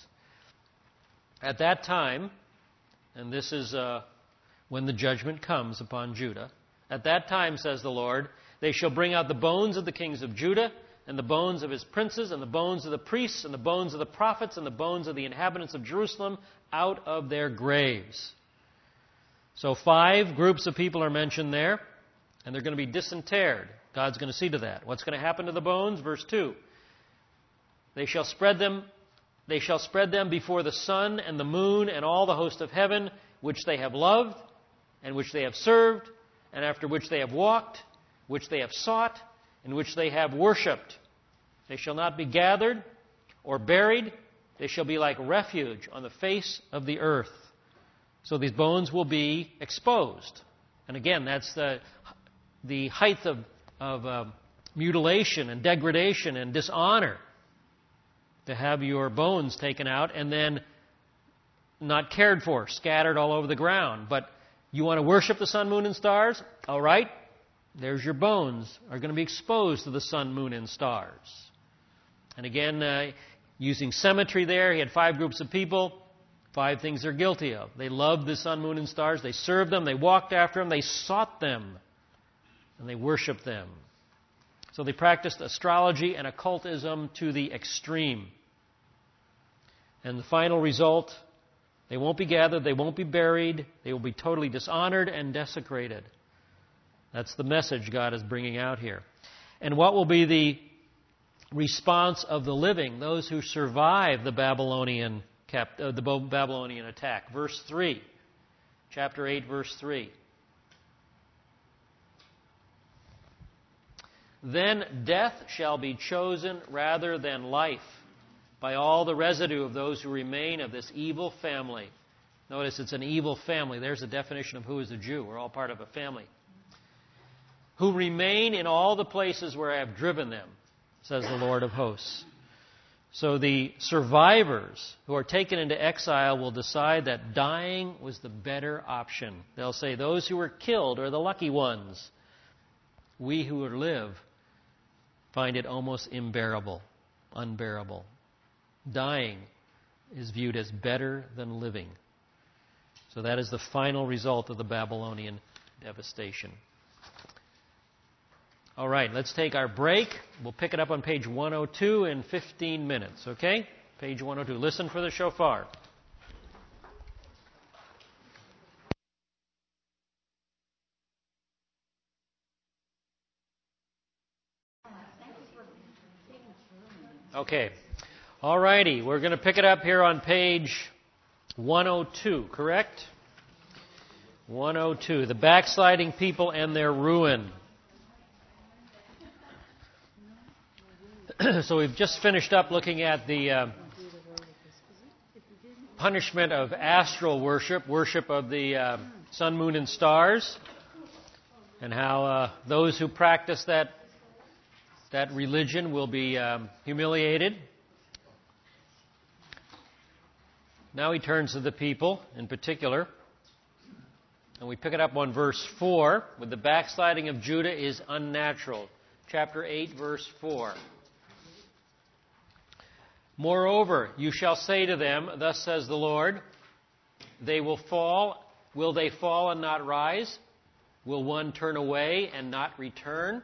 At that time, and this is uh, when the judgment comes upon Judah, at that time, says the Lord, they shall bring out the bones of the kings of Judah, and the bones of his princes, and the bones of the priests, and the bones of the prophets, and the bones of the inhabitants of Jerusalem out of their graves. So five groups of people are mentioned there, and they're going to be disinterred. God's going to see to that. What's going to happen to the bones? Verse two. They shall spread them, they shall spread them before the sun and the moon and all the host of heaven, which they have loved, and which they have served, and after which they have walked, which they have sought, and which they have worshipped. They shall not be gathered or buried. They shall be like refuge on the face of the earth. So these bones will be exposed. And again, that's the, the height of, of uh, mutilation and degradation and dishonor, to have your bones taken out and then not cared for, scattered all over the ground. But you want to worship the sun, moon, and stars? All right, there's your bones are going to be exposed to the sun, moon, and stars. And again, uh, using symmetry there, he had five groups of people. Five things they're guilty of. They loved the sun, moon, and stars. They served them. They walked after them. They sought them. And they worshiped them. So they practiced astrology and occultism to the extreme. And the final result, they won't be gathered. They won't be buried. They will be totally dishonored and desecrated. That's the message God is bringing out here. And what will be the response of the living, those who survive the Babylonian Cap, uh, the Babylonian attack? Verse three. Chapter eight, verse three. Then death shall be chosen rather than life by all the residue of those who remain of this evil family. Notice it's an evil family. There's a definition of who is a Jew. We're all part of a family. Who remain in all the places where I have driven them, says the Lord of hosts. So the survivors who are taken into exile will decide that dying was the better option. They'll say, those who were killed are the lucky ones. We who live find it almost unbearable, unbearable. Dying is viewed as better than living. So that is the final result of the Babylonian devastation. All right, let's take our break. We'll pick it up on page one oh two in fifteen minutes, okay? Page one oh two. Listen for the shofar. Okay. All righty, we're going to pick it up here on page one oh two, correct? one oh two, the backsliding people and their ruin. So we've just finished up looking at the uh, punishment of astral worship, worship of the uh, sun, moon, and stars, and how uh, those who practice that that religion will be um, humiliated. Now he turns to the people in particular, and we pick it up on verse four, with the backsliding of Judah is unnatural. chapter eight, verse four. Moreover, you shall say to them, thus says the Lord, they will fall. Will they fall and not rise? Will one turn away and not return?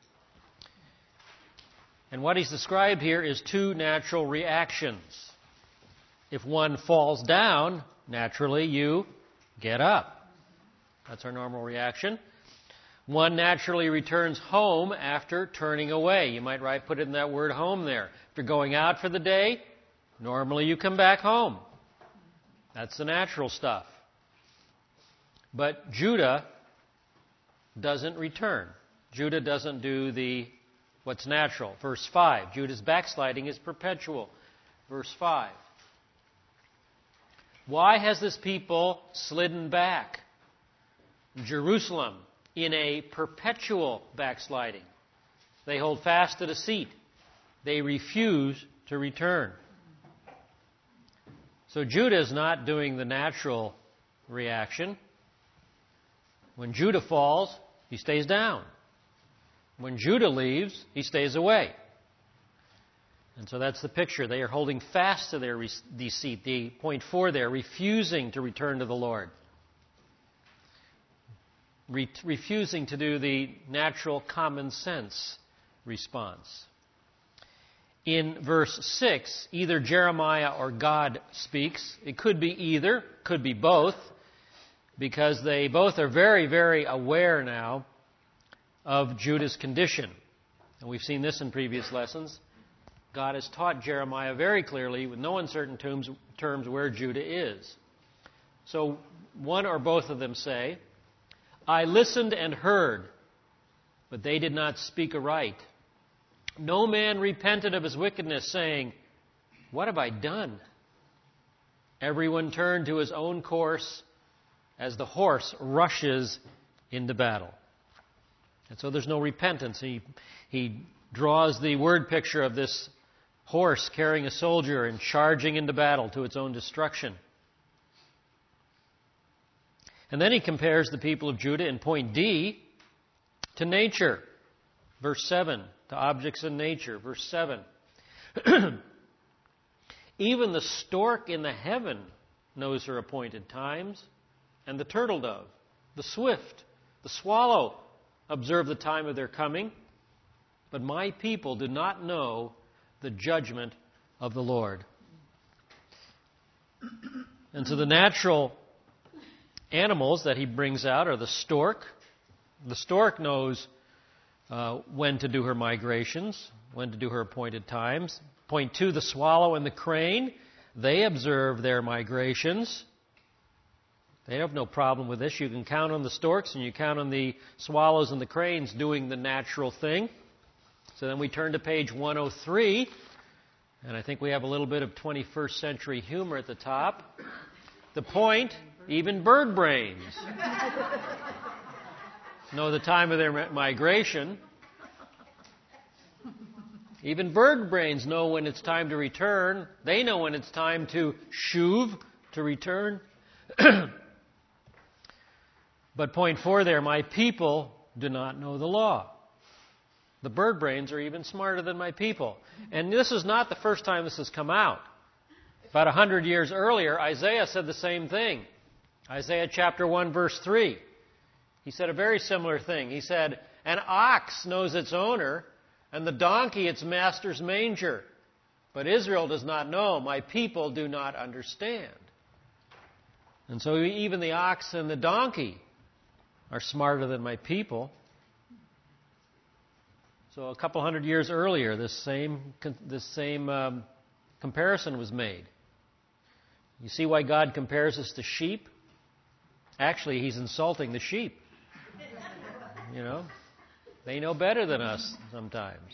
And what he's described here is two natural reactions. If one falls down, naturally you get up. That's our normal reaction. One naturally returns home after turning away. You might write, put in that word home there. If you're going out for the day, normally you come back home. That's the natural stuff. But Judah doesn't return. Judah doesn't do the what's natural. Verse five. Judah's backsliding is perpetual. Verse five. Why has this people slidden back? Jerusalem in a perpetual backsliding. They hold fast to deceit. They refuse to return. So Judah is not doing the natural reaction. When Judah falls, he stays down. When Judah leaves, he stays away. And so that's the picture. They are holding fast to their deceit. The point four there, refusing to return to the Lord. Re- refusing to do the natural common sense response. In verse six, either Jeremiah or God speaks. It could be either, could be both, because they both are very, very aware now of Judah's condition. And we've seen this in previous lessons. God has taught Jeremiah very clearly, with no uncertain terms, terms where Judah is. So one or both of them say, I listened and heard, but they did not speak aright. No man repented of his wickedness, saying, what have I done? Everyone turned to his own course as the horse rushes into battle. And so there's no repentance. He, he draws the word picture of this horse carrying a soldier and charging into battle to its own destruction. And then he compares the people of Judah in point D to nature. Verse seven, to objects in nature. Verse seven. Even the stork in the heaven knows her appointed times, and the turtle dove, the swift, the swallow observe the time of their coming. But my people do not know the judgment of the Lord. And so the natural animals that he brings out are the stork. The stork knows uh, when to do her migrations, when to do her appointed times. Point two, the swallow and the crane, they observe their migrations. They have no problem with this. You can count on the storks and you count on the swallows and the cranes doing the natural thing. So then we turn to page one oh three, and I think we have a little bit of twenty-first century humor at the top. The point, even bird brains know the time of their migration. Even bird brains know when it's time to return. They know when it's time to shuv, to return. But point four there, my people do not know the law. The bird brains are even smarter than my people. And this is not the first time this has come out. About a hundred years earlier, Isaiah said the same thing. Isaiah chapter one, verse three. He said a very similar thing. He said, an ox knows its owner, and the donkey its master's manger. But Israel does not know. My people do not understand. And so even the ox and the donkey are smarter than my people. So a couple hundred years earlier, this same, this same um, comparison was made. You see why God compares us to sheep? Actually, he's insulting the sheep. You know, they know better than us sometimes.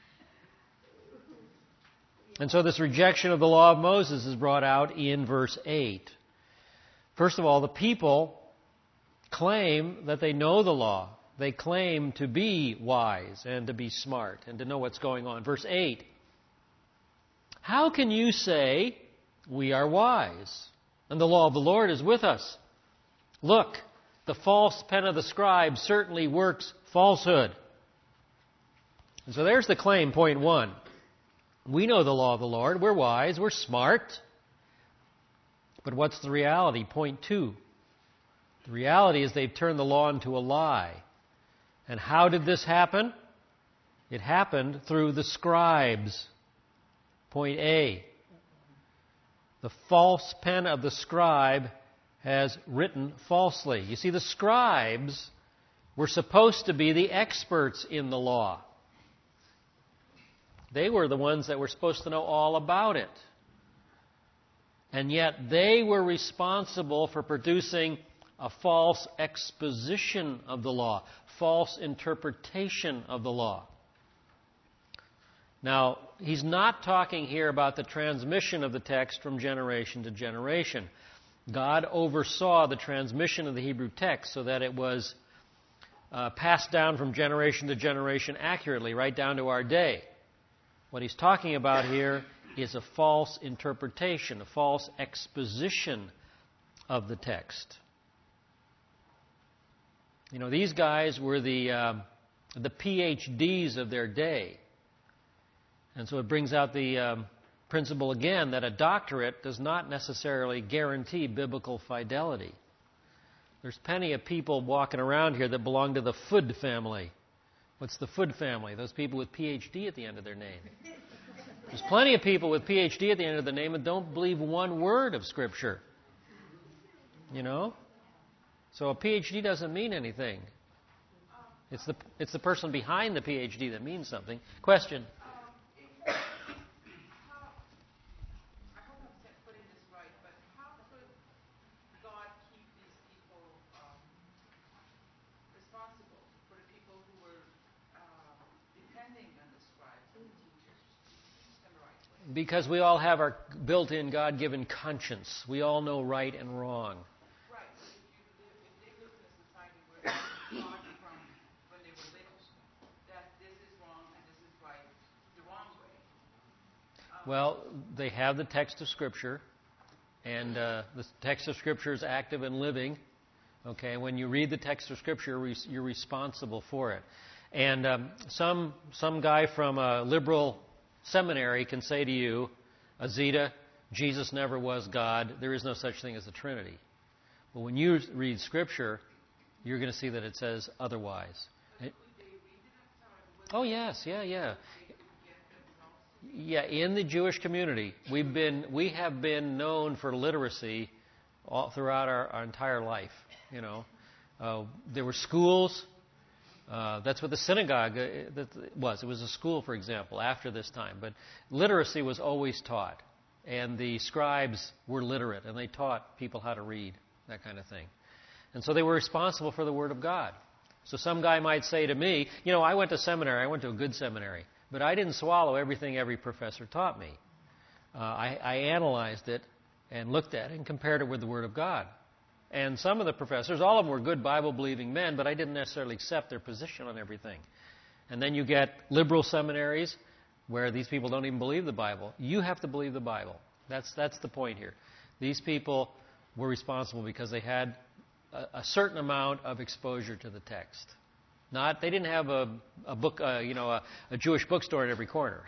And so this rejection of the law of Moses is brought out in verse eight. First of all, the people claim that they know the law. They claim to be wise and to be smart and to know what's going on. Verse eight. How can you say, we are wise, and the law of the Lord is with us? Look, the false pen of the scribe certainly works falsehood. And so there's the claim, point one. We know the law of the Lord. We're wise. We're smart. But what's the reality? Point two. The reality is they've turned the law into a lie. And how did this happen? It happened through the scribes. Point A. The false pen of the scribe has written falsely. You see, the scribes were supposed to be the experts in the law. They were the ones that were supposed to know all about it. And yet they were responsible for producing a false exposition of the law, false interpretation of the law. Now, he's not talking here about the transmission of the text from generation to generation. God oversaw the transmission of the Hebrew text so that it was uh, passed down from generation to generation accurately, right down to our day. What he's talking about here is a false interpretation, a false exposition of the text. You know, these guys were the uh, the P H Ds of their day. And so it brings out the um, principle again that a doctorate does not necessarily guarantee biblical fidelity. There's plenty of people walking around here that belong to the Food family. What's the Food family? Those people with P H D at the end of their name. There's plenty of people with P H D at the end of the name that don't believe one word of Scripture. You know? So a P H D doesn't mean anything. It's the, it's the person behind the P H D that means something. Question? Because we all have our built-in God-given conscience. We all know right and wrong. Right. But if, you, if they lived in a society where they taught from when they were little that this is wrong and this is right, the wrong way. Um, Well, they have the text of Scripture, and uh, the text of Scripture is active and living. Okay, when you read the text of Scripture, you're responsible for it. And um, some some guy from a liberal seminary can say to you, Azita, Jesus never was God. There is no such thing as the Trinity. But when you read Scripture, you're going to see that it says otherwise. It, oh, yes, yeah, yeah. Yeah, in the Jewish community, we've been, we have been known for literacy all throughout our, our entire life. You know, uh, there were schools. Uh, that's what the synagogue uh, was. It was a school, for example, after this time. But literacy was always taught. And the scribes were literate, and they taught people how to read, that kind of thing. And so they were responsible for the Word of God. So some guy might say to me, you know, I went to seminary. I went to a good seminary. But I didn't swallow everything every professor taught me. Uh, I, I analyzed it and looked at it and compared it with the Word of God. And some of the professors, all of them were good Bible-believing men, but I didn't necessarily accept their position on everything. And then you get liberal seminaries where these people don't even believe the Bible. You have to believe the Bible. That's that's the point here. These people were responsible because they had a, a certain amount of exposure to the text. Not they didn't have a, a book, uh, you know, a, a Jewish bookstore in every corner,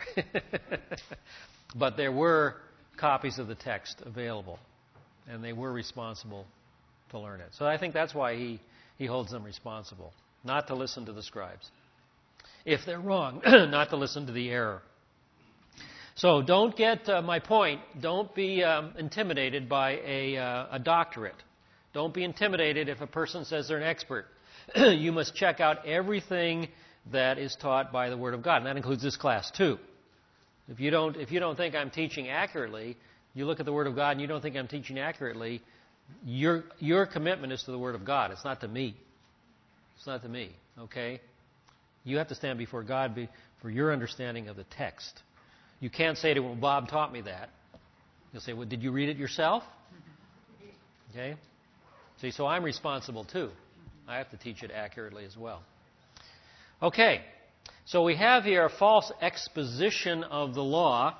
but there were copies of the text available, and they were responsible to learn it. So I think that's why he, he holds them responsible, not to listen to the scribes. If they're wrong, not to listen to the error. So don't get uh, my point. Don't be um, intimidated by a, uh, a doctorate. Don't be intimidated if a person says they're an expert. You must check out everything that is taught by the Word of God, and that includes this class too. If you don't, if you don't think I'm teaching accurately, you look at the Word of God and you don't think I'm teaching accurately, Your your commitment is to the Word of God. It's not to me. It's not to me, okay? You have to stand before God be, for your understanding of the text. You can't say to him, well, Bob taught me that. You'll say, well, did you read it yourself? Okay? See, so I'm responsible too. I have to teach it accurately as well. Okay, so we have here a false exposition of the law.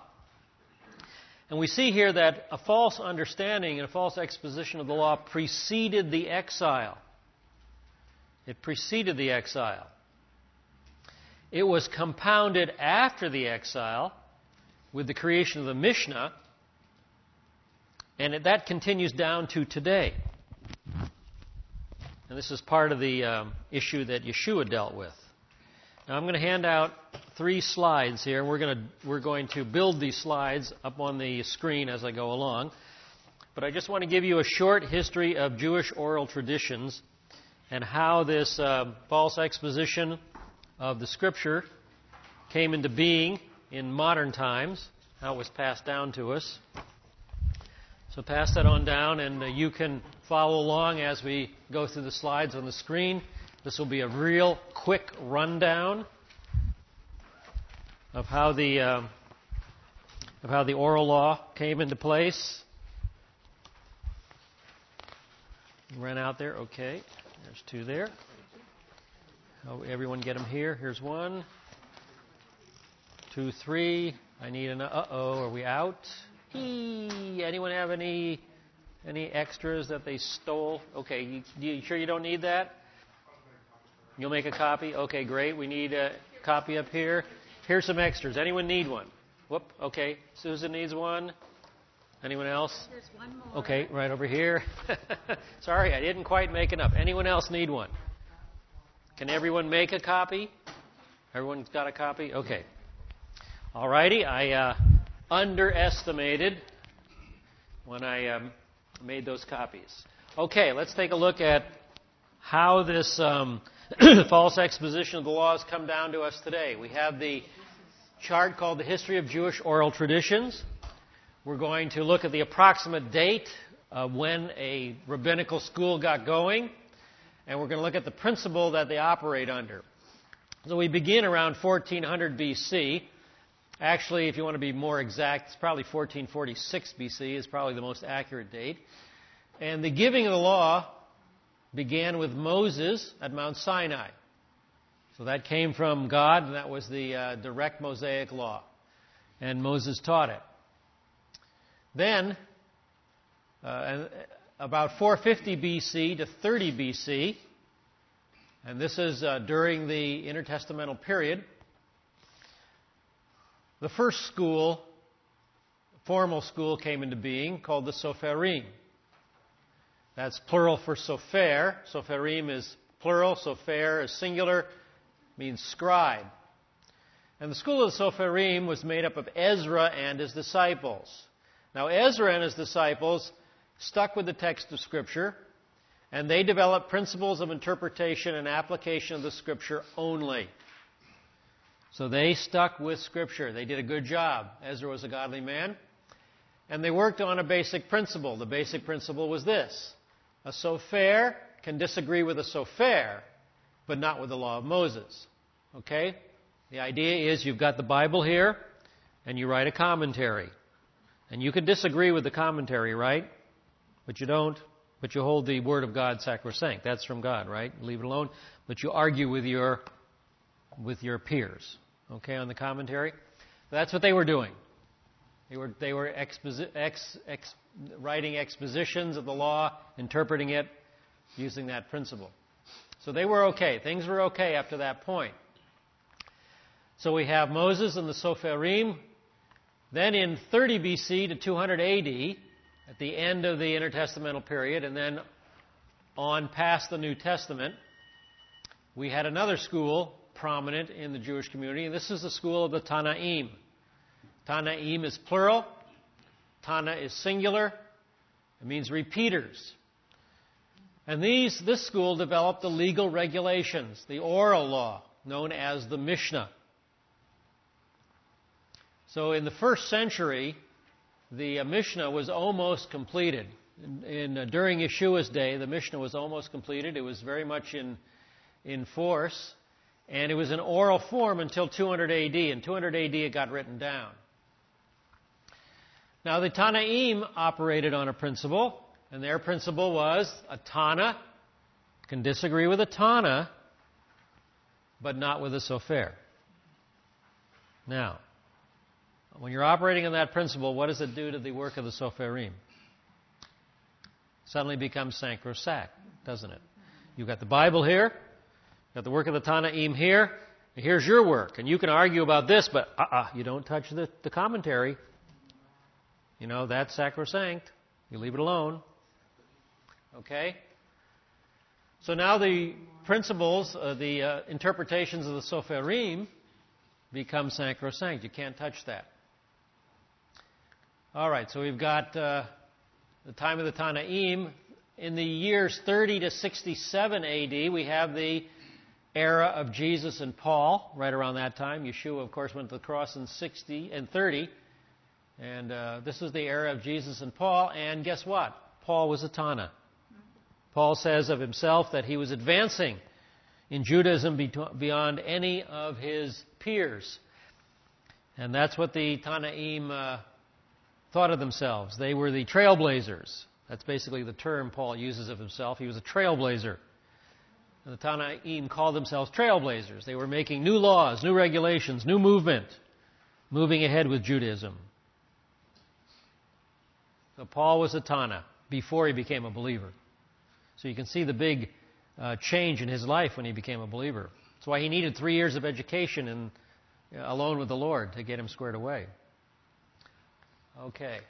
And we see here that a false understanding and a false exposition of the law preceded the exile. It preceded the exile. It was compounded after the exile with the creation of the Mishnah, and it, that continues down to today. And this is part of the um, issue that Yeshua dealt with. Now I'm going to hand out three slides here. We're going to we're going to build these slides up on the screen as I go along. But I just want to give you a short history of Jewish oral traditions and how this uh, false exposition of the Scripture came into being in modern times, how it was passed down to us. So pass that on down, and uh, you can follow along as we go through the slides on the screen. This will be a real quick rundown of how the uh, of how the oral law came into place. Run out there, okay. There's two there. Oh, everyone get them here. Here's one, two, three. I need an. Uh oh, are we out? Eee. Anyone have any any extras that they stole? Okay, you, you sure you don't need that? You'll make a copy? Okay, great. We need a copy up here. Here's some extras. Anyone need one? Whoop, okay. Susan needs one. Anyone else? There's one more. Okay, right over here. Sorry, I didn't quite make enough. Anyone else need one? Can everyone make a copy? Everyone's got a copy? Okay. All righty. I uh, underestimated when I um, made those copies. Okay, let's take a look at how this um, false exposition of the laws come down to us today. We have the chart called The History of Jewish Oral Traditions. We're going to look at the approximate date of when a rabbinical school got going, and we're going to look at the principle that they operate under. So we begin around fourteen hundred B C. Actually, if you want to be more exact, it's probably fourteen forty-six B C is probably the most accurate date. And the giving of the law began with Moses at Mount Sinai. So that came from God, and that was the uh, direct Mosaic law. And Moses taught it. Then, uh, about four fifty B C to thirty B C, and this is uh, during the intertestamental period, the first school, formal school, came into being called the Sopherim. That's plural for Sopher. Sopherim is plural, Sopher is singular, means scribe. And the school of the Sopherim was made up of Ezra and his disciples. Now, Ezra and his disciples stuck with the text of Scripture, and they developed principles of interpretation and application of the Scripture only. So they stuck with Scripture. They did a good job. Ezra was a godly man. And they worked on a basic principle. The basic principle was this: a Sopher can disagree with a Sopher, but not with the law of Moses. Okay? The idea is you've got the Bible here, and you write a commentary. And you can disagree with the commentary, right? But you don't. But you hold the Word of God sacrosanct. That's from God, right? Leave it alone. But you argue with your with your peers, okay, on the commentary. That's what they were doing. They were they were exposi- ex, ex, writing expositions of the law, interpreting it, using that principle. So they were okay. Things were okay up to that point. So we have Moses and the Sopherim. Then in thirty B C to two hundred A D, at the end of the intertestamental period, and then on past the New Testament, we had another school prominent in the Jewish community, and this is the school of the Tanaim. Tanaim is plural. Tana is singular. It means repeaters. And these, this school developed the legal regulations, the oral law, known as the Mishnah. So in the first century, the uh, Mishnah was almost completed. In, in, uh, during Yeshua's day, the Mishnah was almost completed. It was very much in, in force. And it was in oral form until two hundred A D. In two hundred A D, it got written down. Now, the Tanaim operated on a principle, and their principle was a Tana can disagree with a Tana, but not with a Sopher. Now, when you're operating on that principle, what does it do to the work of the Sopherim? Suddenly becomes sacrosanct, doesn't it? You've got the Bible here, you've got the work of the Tanaim here, Here's your work, and you can argue about this, but uh-uh, you don't touch the, the commentary. You know, that's sacrosanct. You leave it alone. Okay? So now the principles, uh, the uh, interpretations of the Soferim become sacrosanct. You can't touch that. All right, so we've got uh, the time of the Tanaim. In the years thirty to sixty-seven A D, we have the era of Jesus and Paul, right around that time. Yeshua, of course, went to the cross in sixty and thirty. And uh, this was the era of Jesus and Paul. And guess what? Paul was a Tana. Paul says of himself that he was advancing in Judaism beyond any of his peers. And that's what the Tanaim uh, thought of themselves. They were the trailblazers. That's basically the term Paul uses of himself. He was a trailblazer. And the Tanaim called themselves trailblazers. They were making new laws, new regulations, new movement, moving ahead with Judaism. So Paul was a Tana before he became a believer. So you can see the big uh, change in his life when he became a believer. That's why he needed three years of education and uh, alone with the Lord to get him squared away. Okay.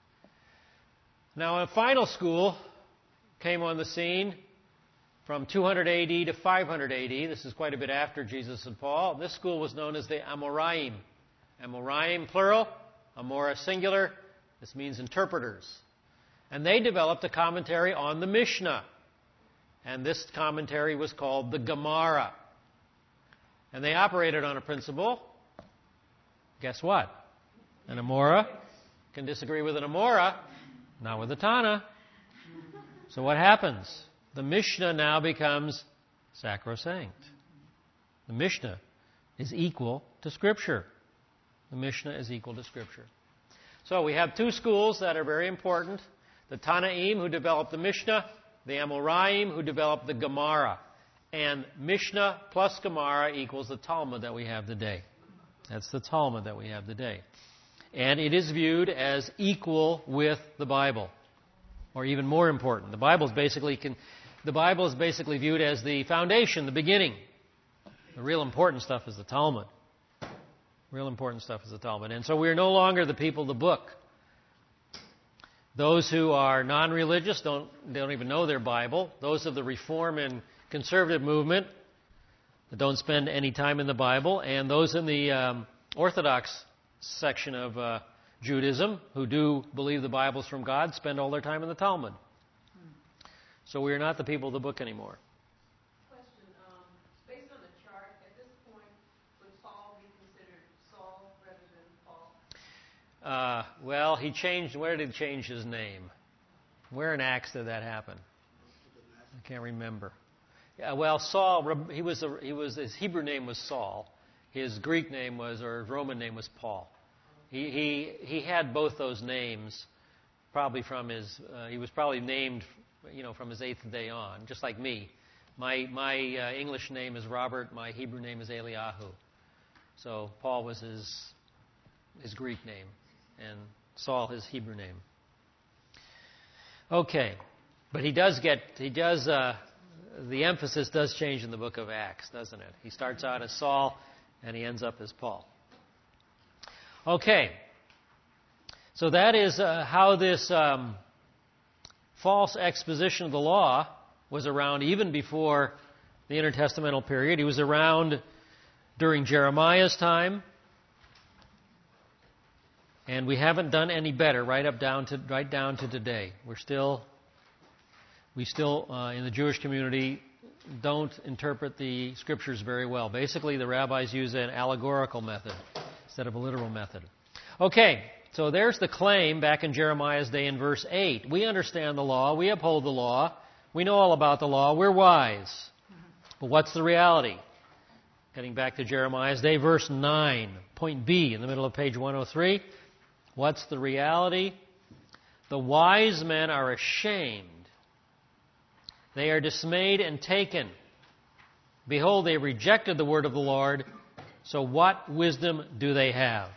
Now a final school came on the scene from two hundred A D to five hundred A D. This is quite a bit after Jesus and Paul. This school was known as the Amoraim. Amoraim plural, Amora singular. This means interpreters. And they developed a commentary on the Mishnah. And this commentary was called the Gemara. And they operated on a principle. Guess what? An Amora can disagree with an Amora, not with a Tana. So what happens? The Mishnah now becomes sacrosanct. The Mishnah is equal to Scripture. The Mishnah is equal to Scripture. So we have two schools that are very important. The Tanaim, who developed the Mishnah, the Amoraim, who developed the Gemara. And Mishnah plus Gemara equals the Talmud that we have today. That's the Talmud that we have today. And it is viewed as equal with the Bible, or even more important. The Bible is basically can, the Bible is basically viewed as the foundation, the beginning. The real important stuff is the Talmud. Real important stuff is the Talmud. And so we are no longer the people of the book. Those who are non-religious don't, they don't even know their Bible. Those of the Reform and Conservative movement that don't spend any time in the Bible. And those in the um, Orthodox section of uh, Judaism who do believe the Bible's from God spend all their time in the Talmud. So we are not the people of the book anymore. Question, um, based on the chart, at this point, would Paul be considered Saul rather than Paul? Uh, well, he changed. Where did he change his name? Where in Acts did that happen? I can't remember. Yeah, well, Saul. He was. A, he was. His Hebrew name was Saul. His Greek name was, or his Roman name was Paul. He he he had both those names, probably from his. Uh, he was probably named, you know, from his eighth day on, just like me. My my uh, English name is Robert. My Hebrew name is Eliyahu. So Paul was his his Greek name, and Saul his Hebrew name. Okay, but he does get he does uh, the emphasis does change in the book of Acts, doesn't it? He starts out as Saul, and he ends up as Paul. Okay, so that is uh, how this um, false exposition of the law was around even before the intertestamental period. He was around during Jeremiah's time, and we haven't done any better right up down to right down to today. We're still we still uh, in the Jewish community don't interpret the scriptures very well. Basically, the rabbis use an allegorical method instead of a literal method. Okay, so there's the claim back in Jeremiah's day in verse eight. We understand the law. We uphold the law. We know all about the law. We're wise. But what's the reality? Getting back to Jeremiah's day, verse nine, point B in the middle of page one oh three. What's the reality? The wise men are ashamed. They are dismayed and taken. Behold, they rejected the word of the Lord. So what wisdom do they have?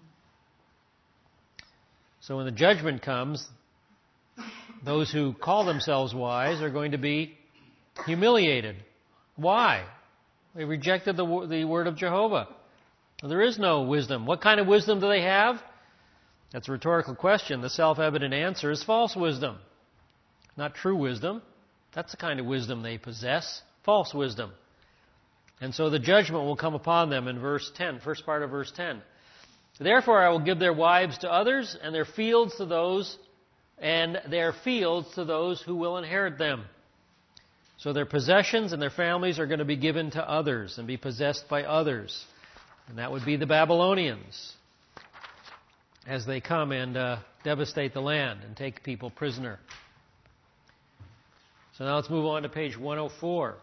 So when the judgment comes, those who call themselves wise are going to be humiliated. Why? They rejected the, the word of Jehovah. There is no wisdom. What kind of wisdom do they have? That's a rhetorical question. The self-evident answer is false wisdom. Not true wisdom. That's the kind of wisdom they possess. False wisdom. And so the judgment will come upon them in verse ten, first part of verse ten. Therefore I will give their wives to others, and their fields to those, and their fields to those who will inherit them. So their possessions and their families are going to be given to others and be possessed by others. And that would be the Babylonians as they come and uh, devastate the land and take people prisoner. So now let's move on to page one oh four.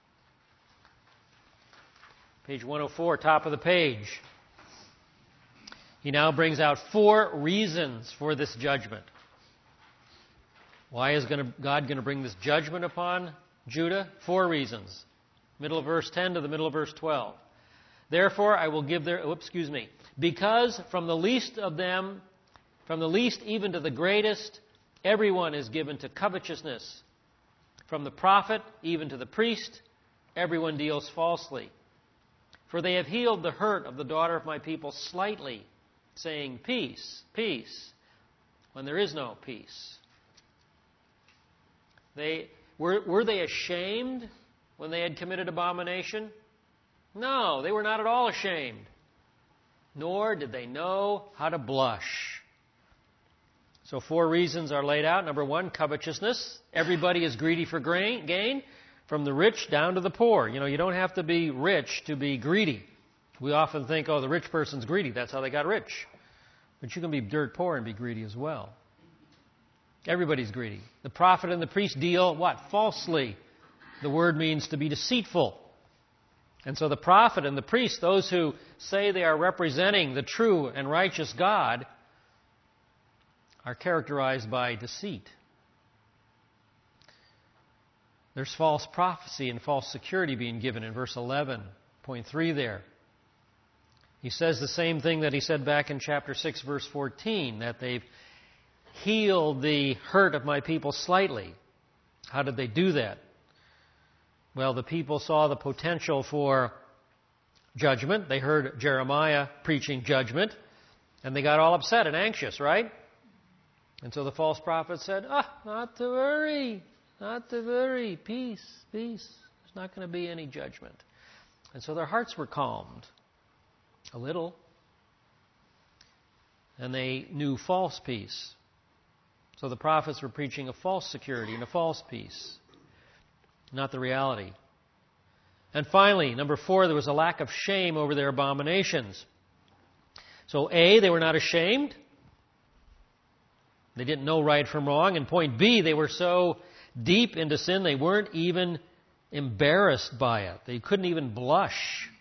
Page one oh four, top of the page. He now brings out four reasons for this judgment. Why is gonna, God going to bring this judgment upon Judah? Four reasons. Middle of verse ten to the middle of verse twelve. Therefore I will give their, oh, excuse me, because from the least of them, from the least even to the greatest, everyone is given to covetousness. From the prophet even to the priest, everyone deals falsely. For they have healed the hurt of the daughter of my people slightly, saying, peace, peace, when there is no peace. They were, were they ashamed when they had committed abomination? No, they were not at all ashamed. Nor did they know how to blush. So four reasons are laid out. Number one, covetousness. Everybody is greedy for gain, from the rich down to the poor. You know, you don't have to be rich to be greedy. We often think, oh, the rich person's greedy. That's how they got rich. But you can be dirt poor and be greedy as well. Everybody's greedy. The prophet and the priest deal, what? Falsely. The word means to be deceitful. And so the prophet and the priest, those who say they are representing the true and righteous God, are characterized by deceit. There's false prophecy and false security being given in verse eleven point three there. He says the same thing that he said back in chapter six, verse fourteen, that they've healed the hurt of my people slightly. How did they do that? Well, the people saw the potential for judgment. They heard Jeremiah preaching judgment, and they got all upset and anxious, right? And so the false prophet said, ah, not to worry, not to worry, peace, peace. There's not going to be any judgment. And so their hearts were calmed a little, and they knew false peace. So the prophets were preaching a false security and a false peace, not the reality. And finally, number four, there was a lack of shame over their abominations. So A, they were not ashamed. They didn't know right from wrong. And point B, they were so deep into sin, they weren't even embarrassed by it. They couldn't even blush.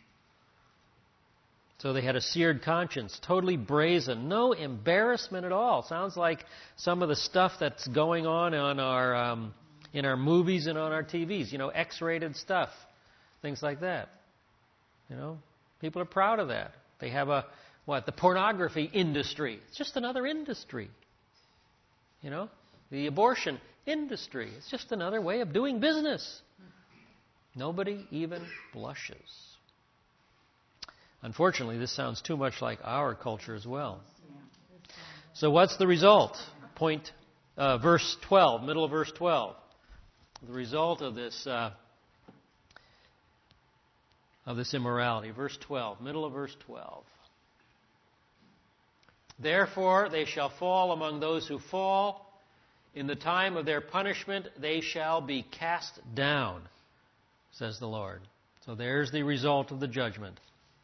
So they had a seared conscience, totally brazen, no embarrassment at all. Sounds like some of the stuff that's going on on our um, in our movies and on our T Vs. You know, X-rated stuff, things like that. You know, people are proud of that. They have a what? The pornography industry. It's just another industry. You know, the abortion industry. It's just another way of doing business. Nobody even blushes. Unfortunately, this sounds too much like our culture as well. So what's the result? Point, uh, verse twelve, middle of verse twelve. The result of this uh, of this immorality. Verse twelve, middle of verse twelve. Therefore they shall fall among those who fall. In the time of their punishment they shall be cast down, says the Lord. So there's the result of the judgment.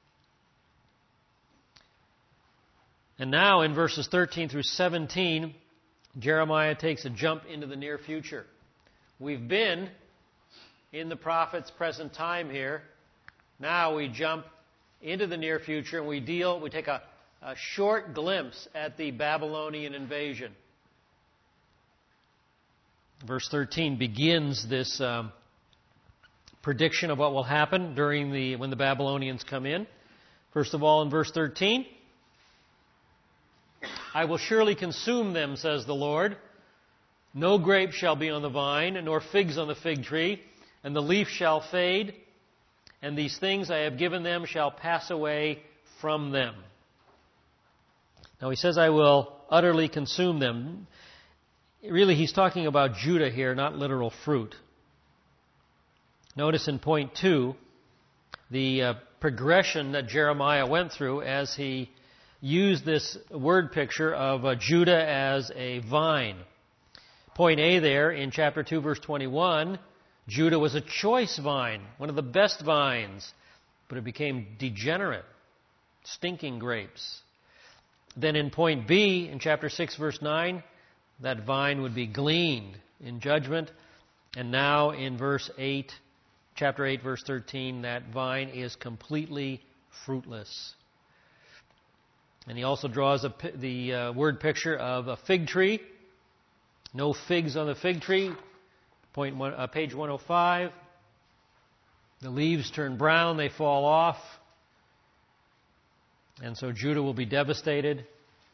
And now in verses thirteen through seventeen, Jeremiah takes a jump into the near future. We've been in the prophet's present time here. Now we jump into the near future and we deal, we take a, a short glimpse at the Babylonian invasion. Verse thirteen begins this um, prediction of what will happen during the when the Babylonians come in. First of all, in verse thirteen, I will surely consume them, says the Lord. No grape shall be on the vine, nor figs on the fig tree, and the leaf shall fade, and these things I have given them shall pass away from them. Now he says, I will utterly consume them. Really, he's talking about Judah here, not literal fruit. Notice in point two, the uh, progression that Jeremiah went through as he used this word picture of uh, Judah as a vine. Point A there in chapter two, verse twenty-one, Judah was a choice vine, one of the best vines, but it became degenerate, stinking grapes. Then in point B, in chapter six, verse nine, that vine would be gleaned in judgment. And now in verse eight, chapter eight, verse thirteen, that vine is completely fruitless. And he also draws a, the uh, word picture of a fig tree. No figs on the fig tree. Point one, uh, page one oh five. The leaves turn brown, they fall off. And so Judah will be devastated.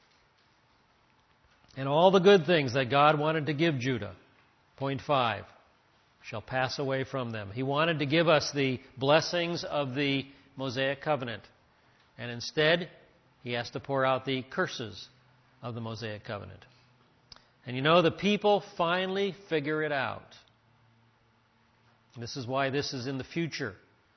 And all the good things that God wanted to give Judah, point five, shall pass away from them. He wanted to give us the blessings of the Mosaic covenant. And instead, he has to pour out the curses of the Mosaic covenant. And you know, the people finally figure it out. This is why this is in the future.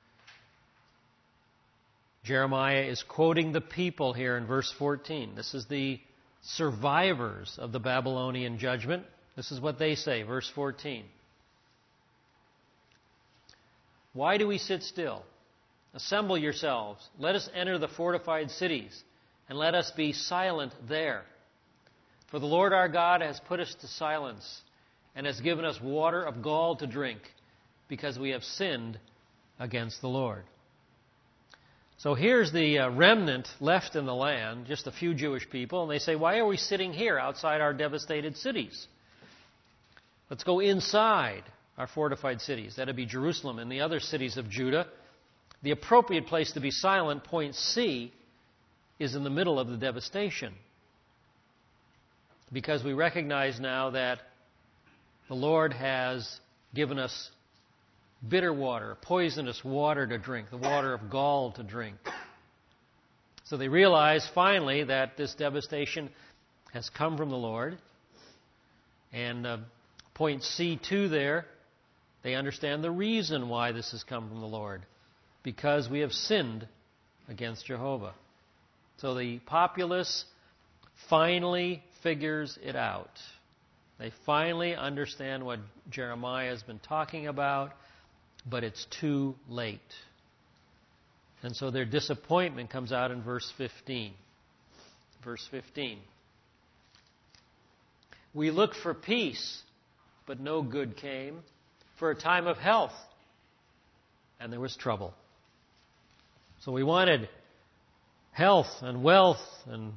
Jeremiah is quoting the people here in verse fourteen. This is the survivors of the Babylonian judgment. This is what they say, verse fourteen. Why do we sit still? Assemble yourselves. Let us enter the fortified cities, and let us be silent there. For the Lord our God has put us to silence, and has given us water of gall to drink, because we have sinned against the Lord. So here's the uh, remnant left in the land, just a few Jewish people, and they say, why are we sitting here outside our devastated cities? Let's go inside our fortified cities. That would be Jerusalem and the other cities of Judah. The appropriate place to be silent, point C, is in the middle of the devastation. Because we recognize now that the Lord has given us bitter water, poisonous water to drink, the water of gall to drink. So they realize finally that this devastation has come from the Lord. And uh, point C two there, they understand the reason why this has come from the Lord. Because we have sinned against Jehovah. So the populace finally figures it out. They finally understand what Jeremiah has been talking about, but it's too late. And so their disappointment comes out in verse fifteen. Verse fifteen. We looked for peace, but no good came, for a time of health, and there was trouble. So we wanted health and wealth and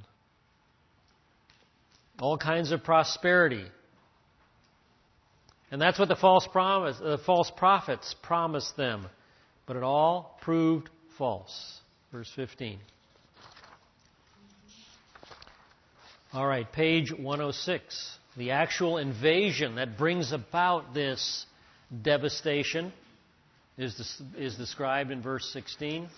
all kinds of prosperity. And that's what the false promise, the false prophets promised them. But it all proved false. Verse fifteen. All right, page one oh six. The actual invasion that brings about this devastation is, is described in verse sixteen.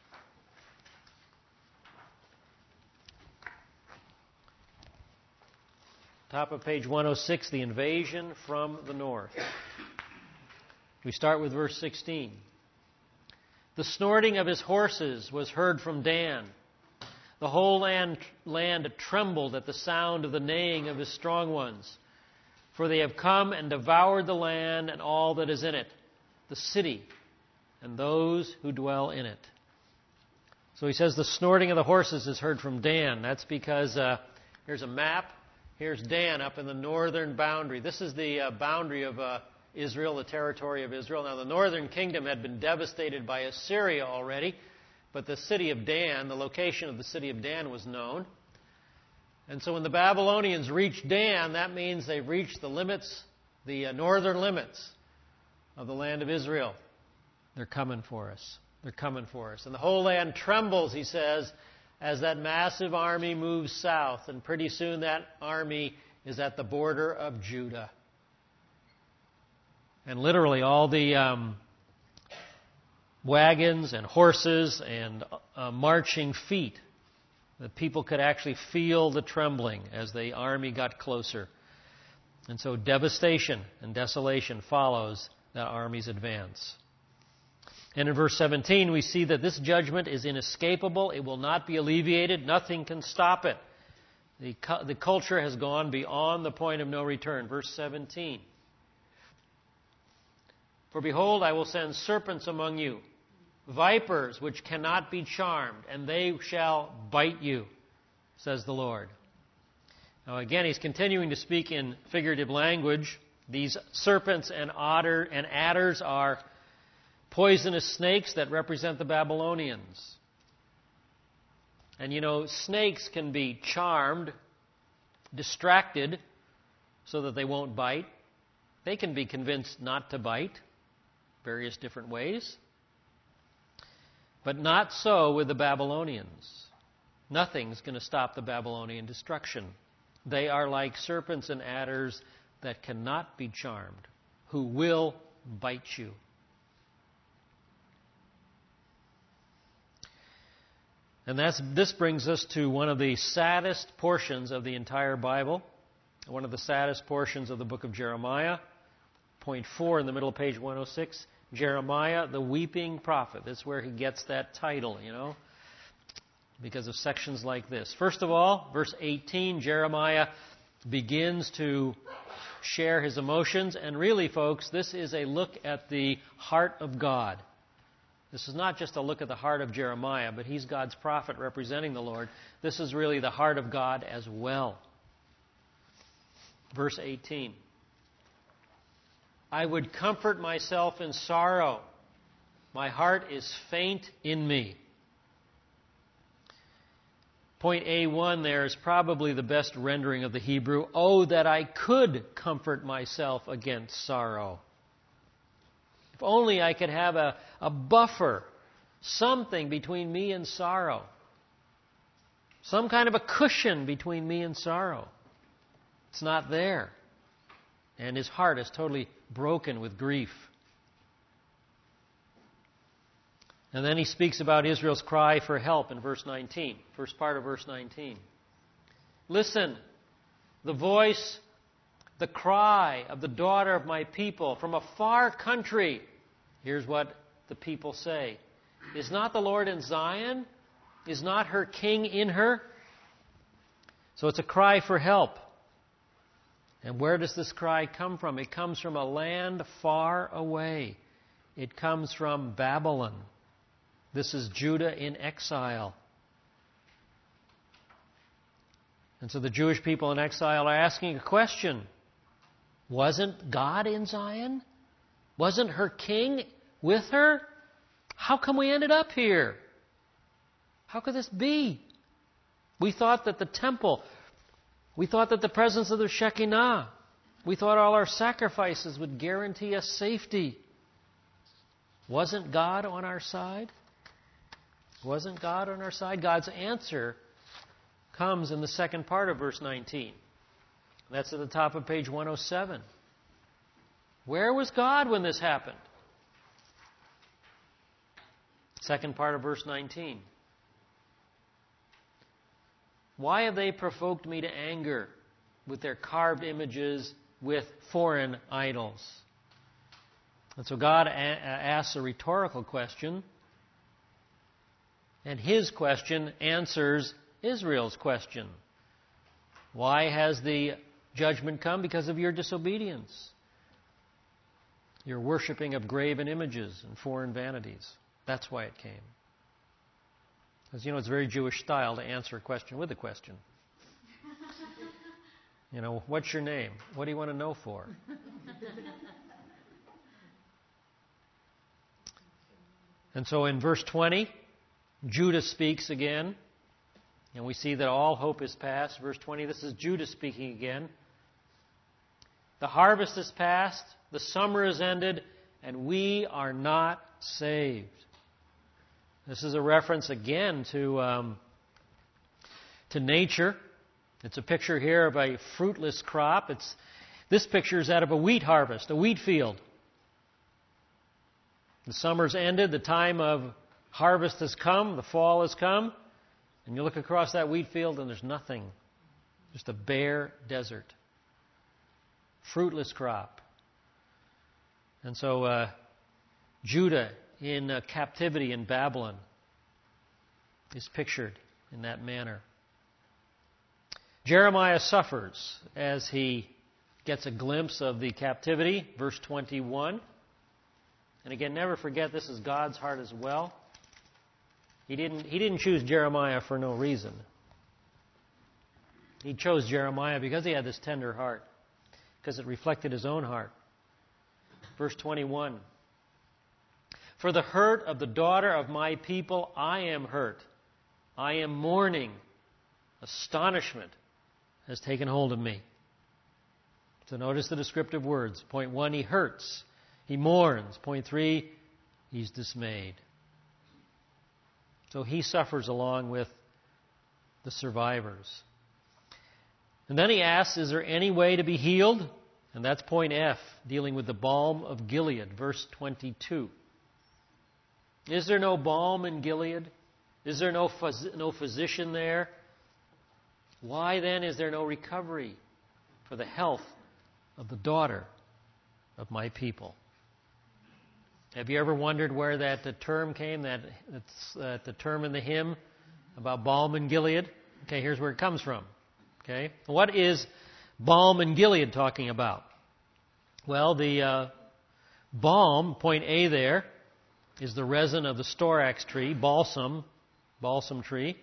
Top of page one oh six, the invasion from the north. We start with verse sixteen. The snorting of his horses was heard from Dan. The whole land, land trembled at the sound of the neighing of his strong ones. For they have come and devoured the land and all that is in it, the city and those who dwell in it. So he says the snorting of the horses is heard from Dan. That's because uh, here's a map. Here's Dan up in the northern boundary. This is the uh, boundary of uh, Israel, the territory of Israel. Now, the northern kingdom had been devastated by Assyria already, but the city of Dan, the location of the city of Dan was known. And so when the Babylonians reached Dan, that means they've reached the limits, the uh, northern limits of the land of Israel. They're coming for us. They're coming for us. And the whole land trembles, he says, as that massive army moves south, and pretty soon that army is at the border of Judah. And literally all the um, wagons and horses and uh, marching feet. The people could actually feel the trembling as the army got closer. And so devastation and desolation follows that army's advance. And in verse seventeen, we see that this judgment is inescapable. It will not be alleviated. Nothing can stop it. The, cu- the culture has gone beyond the point of no return. Verse seventeen. For behold, I will send serpents among you, vipers which cannot be charmed, and they shall bite you, says the Lord. Now again, he's continuing to speak in figurative language. These serpents and otter and adders are poisonous snakes that represent the Babylonians. And you know, snakes can be charmed, distracted, so that they won't bite. They can be convinced not to bite, various different ways. But not so with the Babylonians. Nothing's going to stop the Babylonian destruction. They are like serpents and adders that cannot be charmed, who will bite you. And that's, this brings us to one of the saddest portions of the entire Bible, one of the saddest portions of the book of Jeremiah. Point four in the middle of page one oh six, Jeremiah, the weeping prophet. That's where he gets that title, you know, because of sections like this. First of all, verse eighteen, Jeremiah begins to share his emotions. And really, folks, this is a look at the heart of God. This is not just a look at the heart of Jeremiah, but he's God's prophet representing the Lord. This is really the heart of God as well. Verse eighteen. I would comfort myself in sorrow. My heart is faint in me. Point A one there is probably the best rendering of the Hebrew. Oh, that I could comfort myself against sorrow. If only I could have a, a buffer, something between me and sorrow. Some kind of a cushion between me and sorrow. It's not there. And his heart is totally broken with grief. And then he speaks about Israel's cry for help in verse nineteen, first part of verse nineteen. Listen, the voice, the cry of the daughter of my people from a far country. Here's what the people say. Is not the Lord in Zion? Is not her king in her? So it's a cry for help. And where does this cry come from? It comes from a land far away. It comes from Babylon. This is Judah in exile. And so the Jewish people in exile are asking a question. Wasn't God in Zion? Wasn't her king with her? How come we ended up here? How could this be? We thought that the temple, we thought that the presence of the Shekinah, we thought all our sacrifices would guarantee us safety. Wasn't God on our side? Wasn't God on our side? God's answer comes in the second part of verse nineteen. That's at the top of page one oh seven. Where was God when this happened? Second part of verse nineteen. Why have they provoked me to anger with their carved images, with foreign idols? And so God a- asks a rhetorical question, and his question answers Israel's question. Why has the judgment come? Because of your disobedience. Your worshiping of graven images and foreign vanities. That's why it came. Because, you know, it's very Jewish style to answer a question with a question. You know, what's your name? What do you want to know for? And so in verse twenty, Judah speaks again. And we see that all hope is past. Verse twenty, this is Judah speaking again. The harvest is past, the summer is ended, and we are not saved. This is a reference again to, um, to nature. It's a picture here of a fruitless crop. It's, this picture is that of a wheat harvest, a wheat field. The summer's ended. The time of harvest has come. The fall has come. And you look across that wheat field and there's nothing. Just a bare desert. Fruitless crop. And so uh, Judah in uh, captivity in Babylon is pictured in that manner. Jeremiah suffers as he gets a glimpse of the captivity. Verse twenty-one. And again, never forget this is God's heart as well. He didn't, he didn't choose Jeremiah for no reason. He chose Jeremiah because he had this tender heart, because it reflected his own heart. Verse twenty-one. For the hurt of the daughter of my people, I am hurt. I am mourning. Astonishment has taken hold of me. So notice the descriptive words. Point one, he hurts. He mourns. Point three, he's dismayed. So he suffers along with the survivors. And then he asks, is there any way to be healed? And that's point F, dealing with the balm of Gilead, verse twenty-two. Is there no balm in Gilead? Is there no, phys- no physician there? Why then is there no recovery for the health of the daughter of my people? Have you ever wondered where that the term came, that it's, uh, the term in the hymn about balm in Gilead? Okay, here's where it comes from. Okay, what is balm in Gilead talking about? Well, the uh, balm, point A there, is the resin of the storax tree, balsam, balsam tree.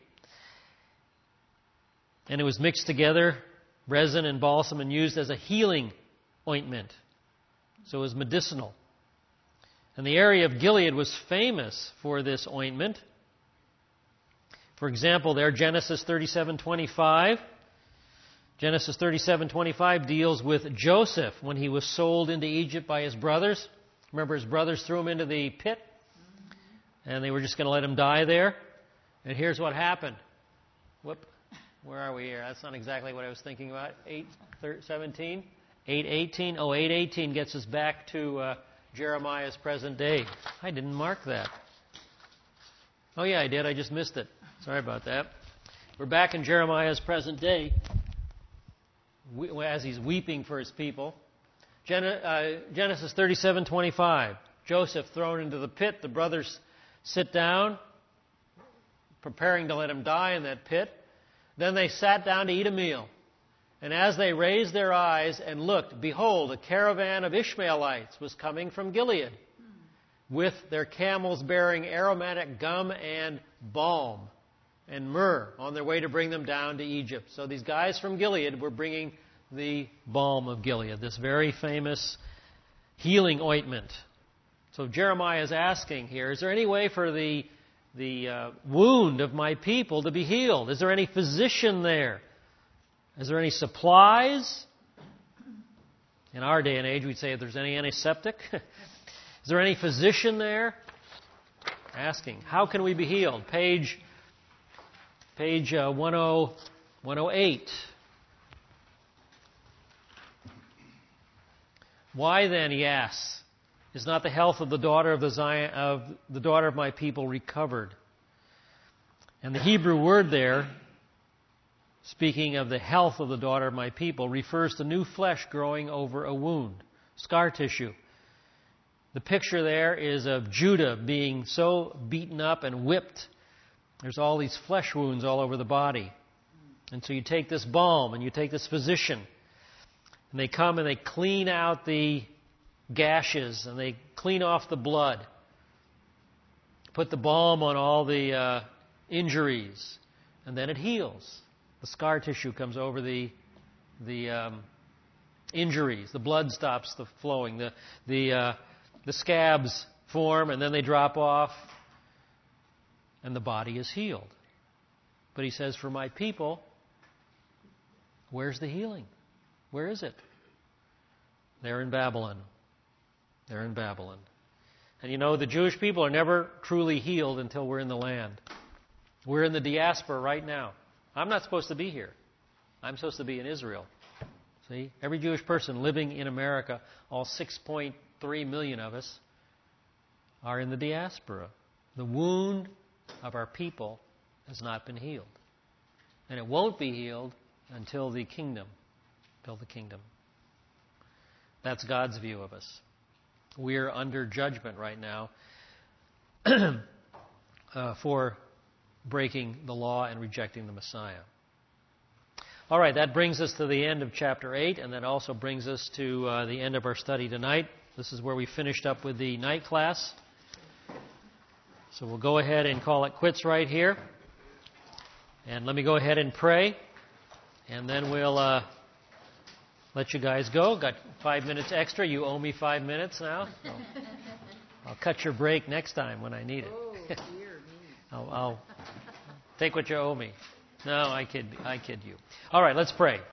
And it was mixed together, resin and balsam, and used as a healing ointment. So it was medicinal. And the area of Gilead was famous for this ointment. For example, there, Genesis thirty-seven twenty-five. Genesis thirty-seven twenty-five deals with Joseph when he was sold into Egypt by his brothers. Remember, his brothers threw him into the pit, and they were just going to let him die there. And here's what happened. Whoop. Where are we here? That's not exactly what I was thinking about. eight seventeen? eight eighteen? Oh, eight eighteen gets us back to uh, Jeremiah's present day. I didn't mark that. Oh, yeah, I did. I just missed it. Sorry about that. We're back in Jeremiah's present day as he's weeping for his people. Gen- uh, Genesis thirty-seven twenty-five. Joseph thrown into the pit. The brothers sit down, preparing to let him die in that pit. Then they sat down to eat a meal. And as they raised their eyes and looked, behold, a caravan of Ishmaelites was coming from Gilead, with their camels bearing aromatic gum and balm and myrrh on their way to bring them down to Egypt. So these guys from Gilead were bringing the balm of Gilead, this very famous healing ointment. So Jeremiah is asking here, is there any way for the the uh, wound of my people to be healed? Is there any physician there? Is there any supplies? In our day and age, we'd say if there's any antiseptic. Is there any physician there? Asking, how can we be healed? Page, page uh, one oh eight. Why then, he asks, is not the health of the daughter of the Zion, of the daughter of my people recovered? And the Hebrew word there, speaking of the health of the daughter of my people, refers to new flesh growing over a wound, scar tissue. The picture there is of Judah being so beaten up and whipped. There's all these flesh wounds all over the body. And so you take this balm and you take this physician, and they come and they clean out the gashes and they clean off the blood, put the balm on all the uh, injuries, and then it heals. The scar tissue comes over the the um, injuries. The blood stops the flowing. The the uh, the scabs form and then they drop off, and the body is healed. But he says, for my people, where's the healing? Where is it? They're in Babylon. They're in Babylon. And you know, the Jewish people are never truly healed until we're in the land. We're in the diaspora right now. I'm not supposed to be here. I'm supposed to be in Israel. See? Every Jewish person living in America, all six point three million of us, are in the diaspora. The wound of our people has not been healed. And it won't be healed until the kingdom, until the kingdom. That's God's view of us. We're under judgment right now uh, for breaking the law and rejecting the Messiah. All right, that brings us to the end of chapter eight, and that also brings us to uh, the end of our study tonight. This is where we finished up with the night class. So we'll go ahead and call it quits right here. And let me go ahead and pray, and then we'll uh, let you guys go. Got five minutes extra. You owe me five minutes now. So I'll cut your break next time when I need it. Oh, dear me. I'll, I'll take what you owe me. No, I kid, I kid you. All right, let's pray.